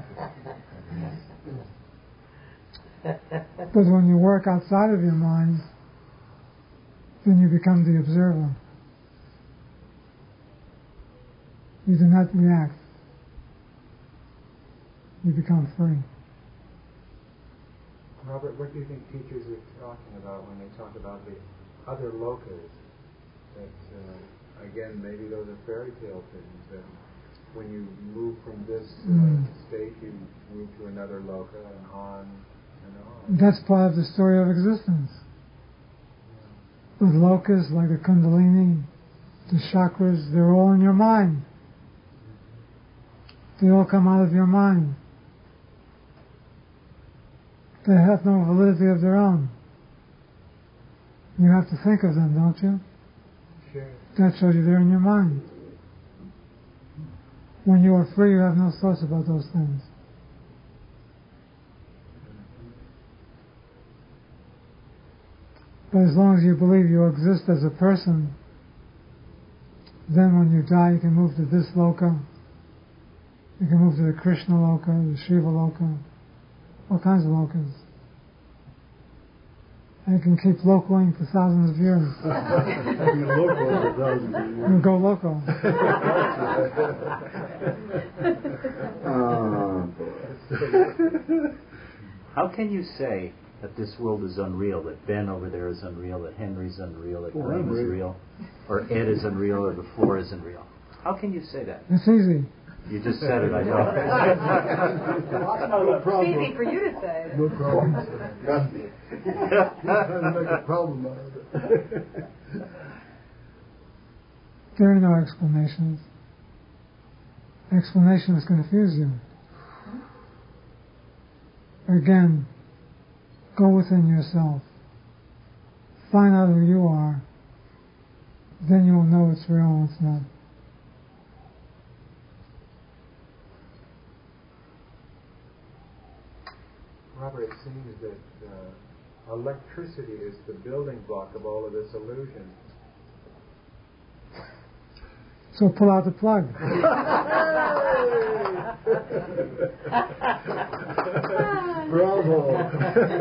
But when you work outside of your mind, then you become the observer. You do not react. You become free. Robert, what do you think teachers are talking about when they talk about the other lokas? That, uh, again, maybe those are fairy tale things, that when you move from this uh, mm. state, you move to another loka and on and on. That's part of the story of existence. The lokas, like the kundalini, the chakras, they're all in your mind. They all come out of your mind. They have no validity of their own. You have to think of them, don't you? Sure. That shows you they're in your mind. When you are free, you have no thoughts about those things. But as long as you believe you exist as a person, then when you die, you can move to this loka. You can move to the Krishna loka, the Shiva loka, all kinds of lokas. And you can keep localing for thousands of years. You'll go loco. How can you say that this world is unreal, that Ben over there is unreal, that Henry's unreal, that Graham is real, or Ed is unreal, or the floor is unreal? How can you say that? It's easy. You just said it, I know. No problem. It's easy for you to say. No problem. Trust me. Trying to make a problem out of it. There are no explanations. Explanations confuse you. Again, go within yourself. Find out who you are. Then you will know what's real and what's not. Robert, it seems that uh, electricity is the building block of all of this illusion. So pull out the plug. Bravo.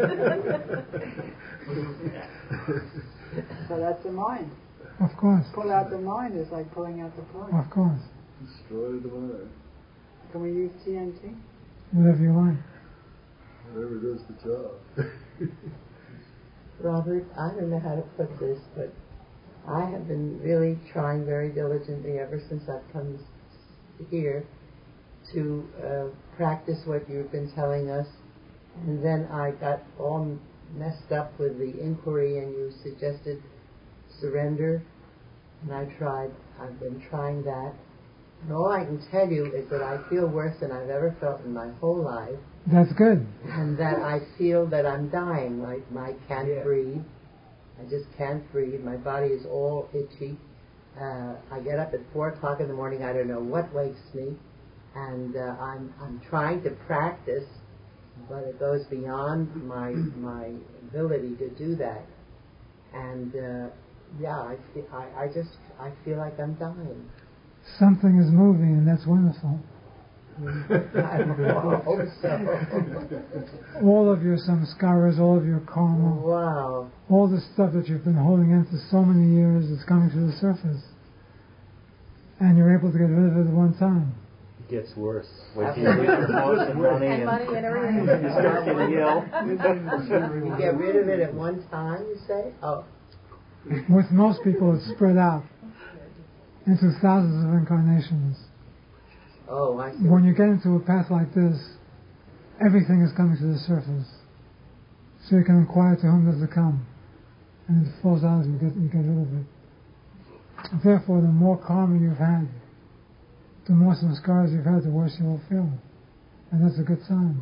So that's the mind. Of course. Pull out the mind is like pulling out the plug. Of course. Destroy the mind. Can we use T N T? Whatever you like. Whatever does the job. Robert, I don't know how to put this, but I have been really trying very diligently ever since I've come here to uh, practice what you've been telling us. And then I got all messed up with the inquiry, and you suggested surrender. And I tried, I've been trying that. And all I can tell you is that I feel worse than I've ever felt in my whole life. That's good. And that I feel that I'm dying, like I can't Yeah. breathe. I just can't breathe. My body is all itchy. Uh, I get up at four o'clock in the morning. I don't know what wakes me, and uh, I'm I'm trying to practice, but it goes beyond my my ability to do that. And uh, yeah, I, feel, I I just I feel like I'm dying. Something is moving, and that's wonderful. I hope so. All of your samskaras, all of your karma, Wow. all the stuff that you've been holding in for so many years is coming to the surface. And you're able to get rid of it at one time. It gets worse. Wait till you lose your house and money And and money and everything. you start getting ill. You get rid of it at one time, you say? Oh. With most people, it's spread out into thousands of incarnations. Oh, I see. When you get into a path like this, everything is coming to the surface. So you can inquire to whom does it come. And it falls out as you get, you get rid of it. Therefore, the more karma you've had, the more samskaras you've had, the worse you will feel. And that's a good sign.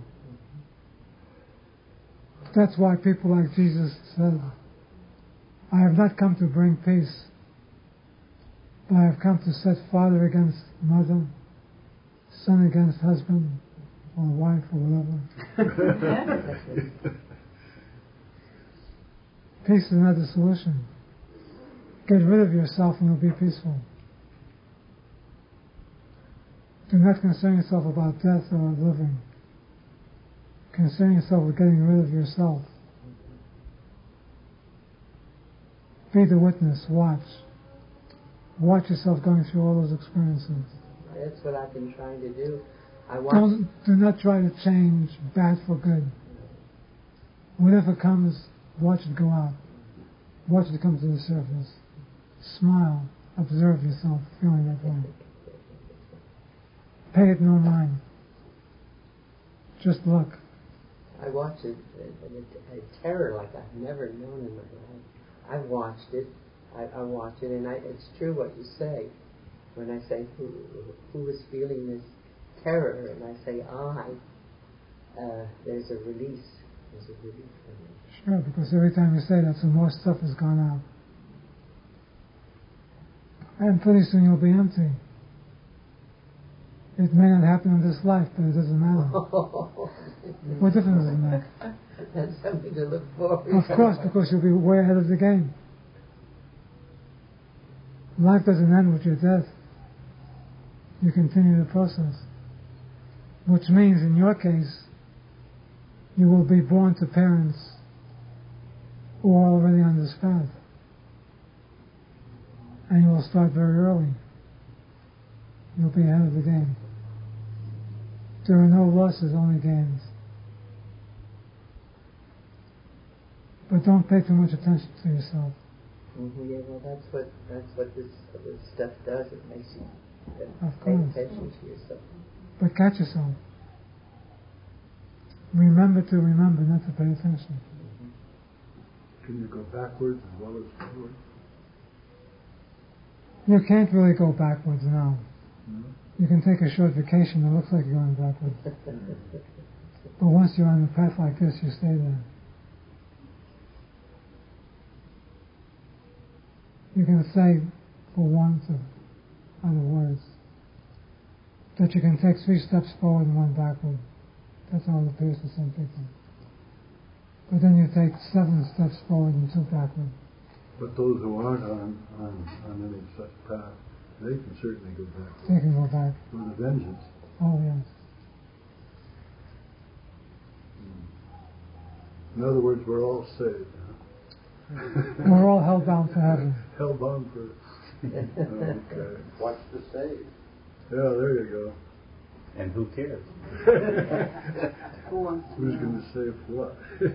That's why people like Jesus said, I have not come to bring peace, but I have come to set father against mother, son against husband, or a wife or whatever. Peace is not the solution. Get rid of yourself and you'll be peaceful. Do not concern yourself about death or living. Concern yourself with getting rid of yourself. Be the witness. Watch. Watch yourself going through all those experiences. That's what I've been trying to do. I watch. Don't, do not try to change bad for good. Whatever comes, watch it go out. Watch it come to the surface. Smile. Observe yourself feeling that way. Pay it no mind. Just look. I watch it, and a, a terror like I've never known in my life. I've watched it. I, I watch it, and I, it's true what you say. When I say who who is feeling this terror, and I say I, uh, there's a release. There's a relief for me. Sure, because every time you say that, some more stuff has gone out. And pretty soon you'll be empty. It may not happen in this life, but it doesn't matter. What difference does it make? That's something to look forward to. Of course, because you'll be way ahead of the game. Life doesn't end with your death. You continue the process. Which means, in your case, you will be born to parents who are already on this path. And you will start very early. You'll be ahead of the game. There are no losses, only gains. But don't pay too much attention to yourself. Mm-hmm, yeah, well, that's what that's what this, this stuff does. It makes you uh, Of pay course. attention to yourself. But catch yourself. Remember to remember, not to pay attention. Can you go backwards as well as forward? You can't really go backwards now. No? You can take a short vacation, it looks like you're going backwards. But once you're on a path like this, you stay there. You can say, for want of other words, that you can take three steps forward and one backward. That's how it appears to some people. But then you take seven steps forward and two backward. But those who aren't on, on, on any such path, they can certainly go backwards. They can go back. With a vengeance. Oh, yes. In other words, we're all saved. Huh? We're all hell-bound for heaven. Hell-bound for... Okay. What's the save? Yeah, there you go. And who cares? Who wants to Who's know? going to save what?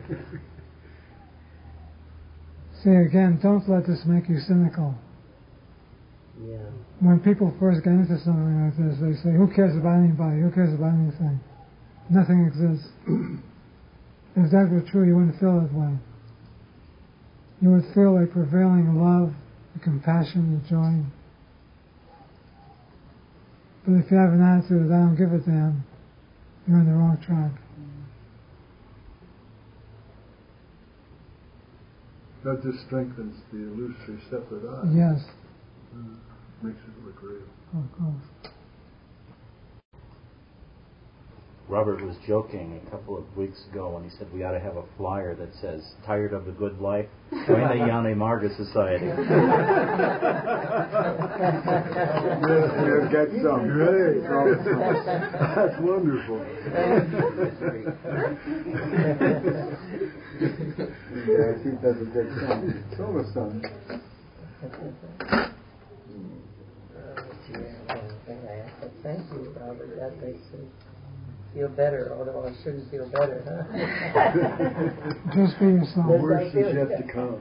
See, again, don't let this make you cynical. Yeah. When people first get into something like this, they say, who cares about anybody? Who cares about anything? Nothing exists. If that were true, you wouldn't feel that way. You would feel a prevailing love, a compassion, a joy. But if you have an attitude that I don't give a damn, you're on the wrong track. That just strengthens the illusory separate I. Yes. Mm. Makes it look real. Of course. Robert was joking a couple of weeks ago when he said we ought to have a flyer that says, "Tired of the good life? Join the Jani Marga Society." Yeah, you'll get some. Great. That's wonderful. Yeah, I think that's a good song. Show us some. Thank you, Robert. That makes me feel better, although I shouldn't feel better, huh? Just be yourself. The worst is yet to come.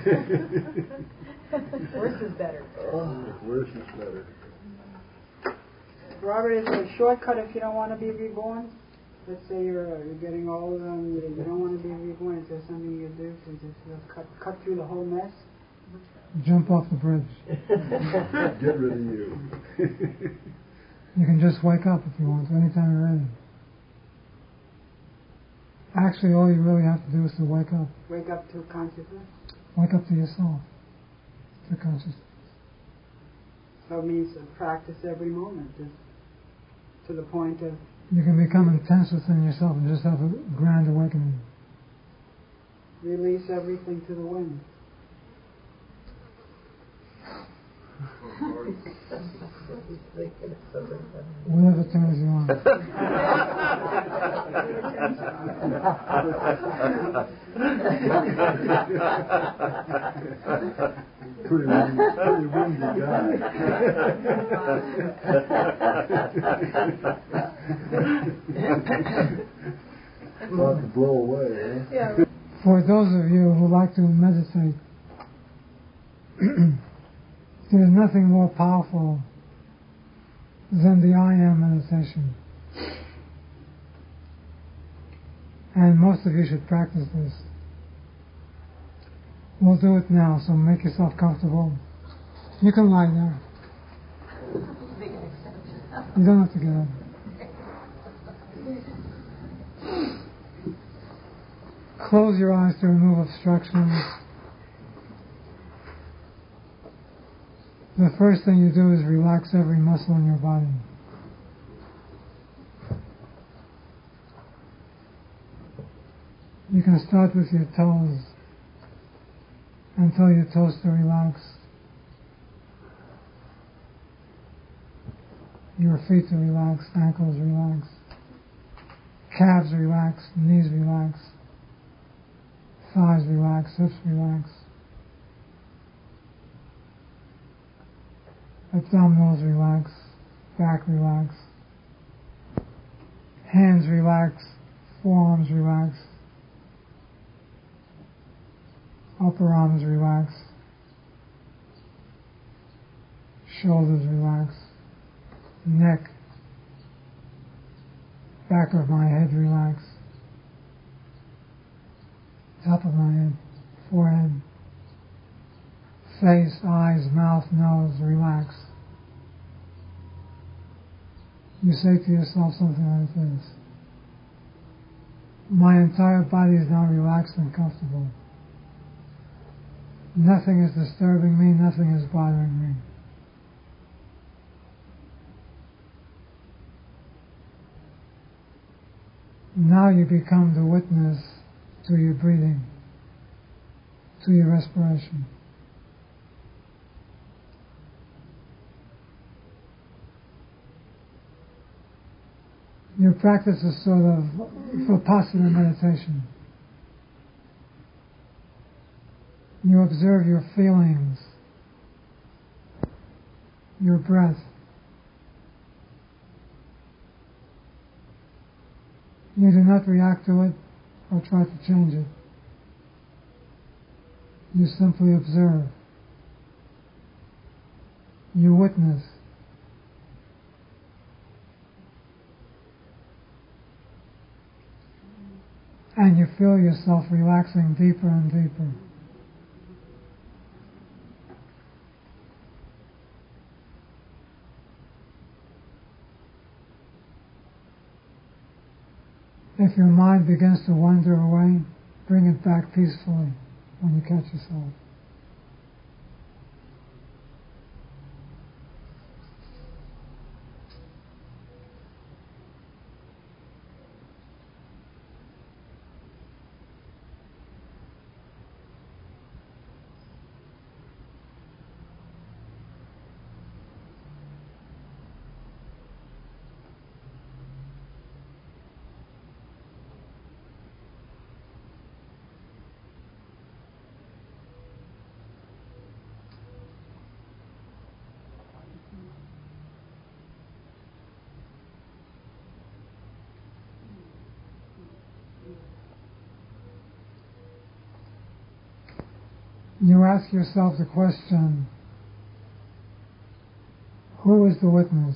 Worse is better. Oh, worse is better. Robert, is there a shortcut if you don't want to be reborn? Let's say you're uh, you're getting older and you, you don't want to be reborn. Is there something you do to just uh, cut cut through the whole mess? Jump off the bridge. Get rid of you. You can just wake up if you want to, anytime you're ready. Actually, all you really have to do is to wake up. Wake up to consciousness? Wake up to yourself, to consciousness. So it means to practice every moment, just to the point of You can become intense within yourself and just have a grand awakening. Release everything to the wind. Whatever turns you on. Pretty windy, pretty windy guy. About to blow away, huh? Yeah. For those of you who like to meditate, there's nothing more powerful than the I Am meditation. And most of you should practice this. We'll do it now, so make yourself comfortable. You can lie there. You don't have to get up. Close your eyes to remove obstructions. The first thing you do is relax every muscle in your body. You can start with your toes and tell your toes to relax. Your feet to relax, ankles relax, calves relax, knees relax, thighs relax, hips relax, abdominals relax, back relax, hands relax, forearms relax, upper arms relax, shoulders relax, neck, back of my head relax, top of my head, forehead, face, eyes, mouth, nose, relax. You say to yourself something like this: my entire body is now relaxed and comfortable. Nothing is disturbing me, nothing is bothering me. Now you become the witness to your breathing, to your respiration. Your practice is sort of vipassana meditation. You observe your feelings, your breath. You do not react to it or try to change it. You simply observe. You witness. And you feel yourself relaxing deeper and deeper. If your mind begins to wander away, bring it back peacefully when you catch yourself. You ask yourself the question, who is the witness?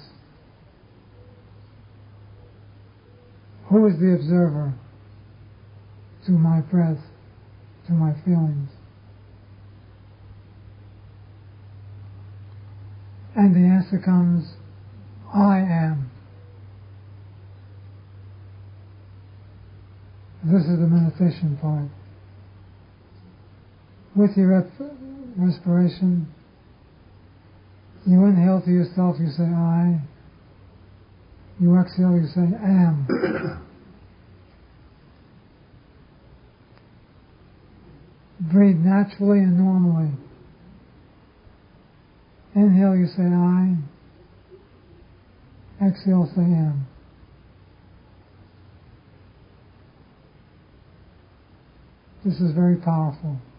Who is the observer to my breath, to my feelings? And the answer comes, I am. This is the meditation part. With your rep- respiration, you inhale to yourself, you say I. You You exhale, you say am. Breathe naturally and normally. Inhale, you say I. Exhale, say am. This is very powerful.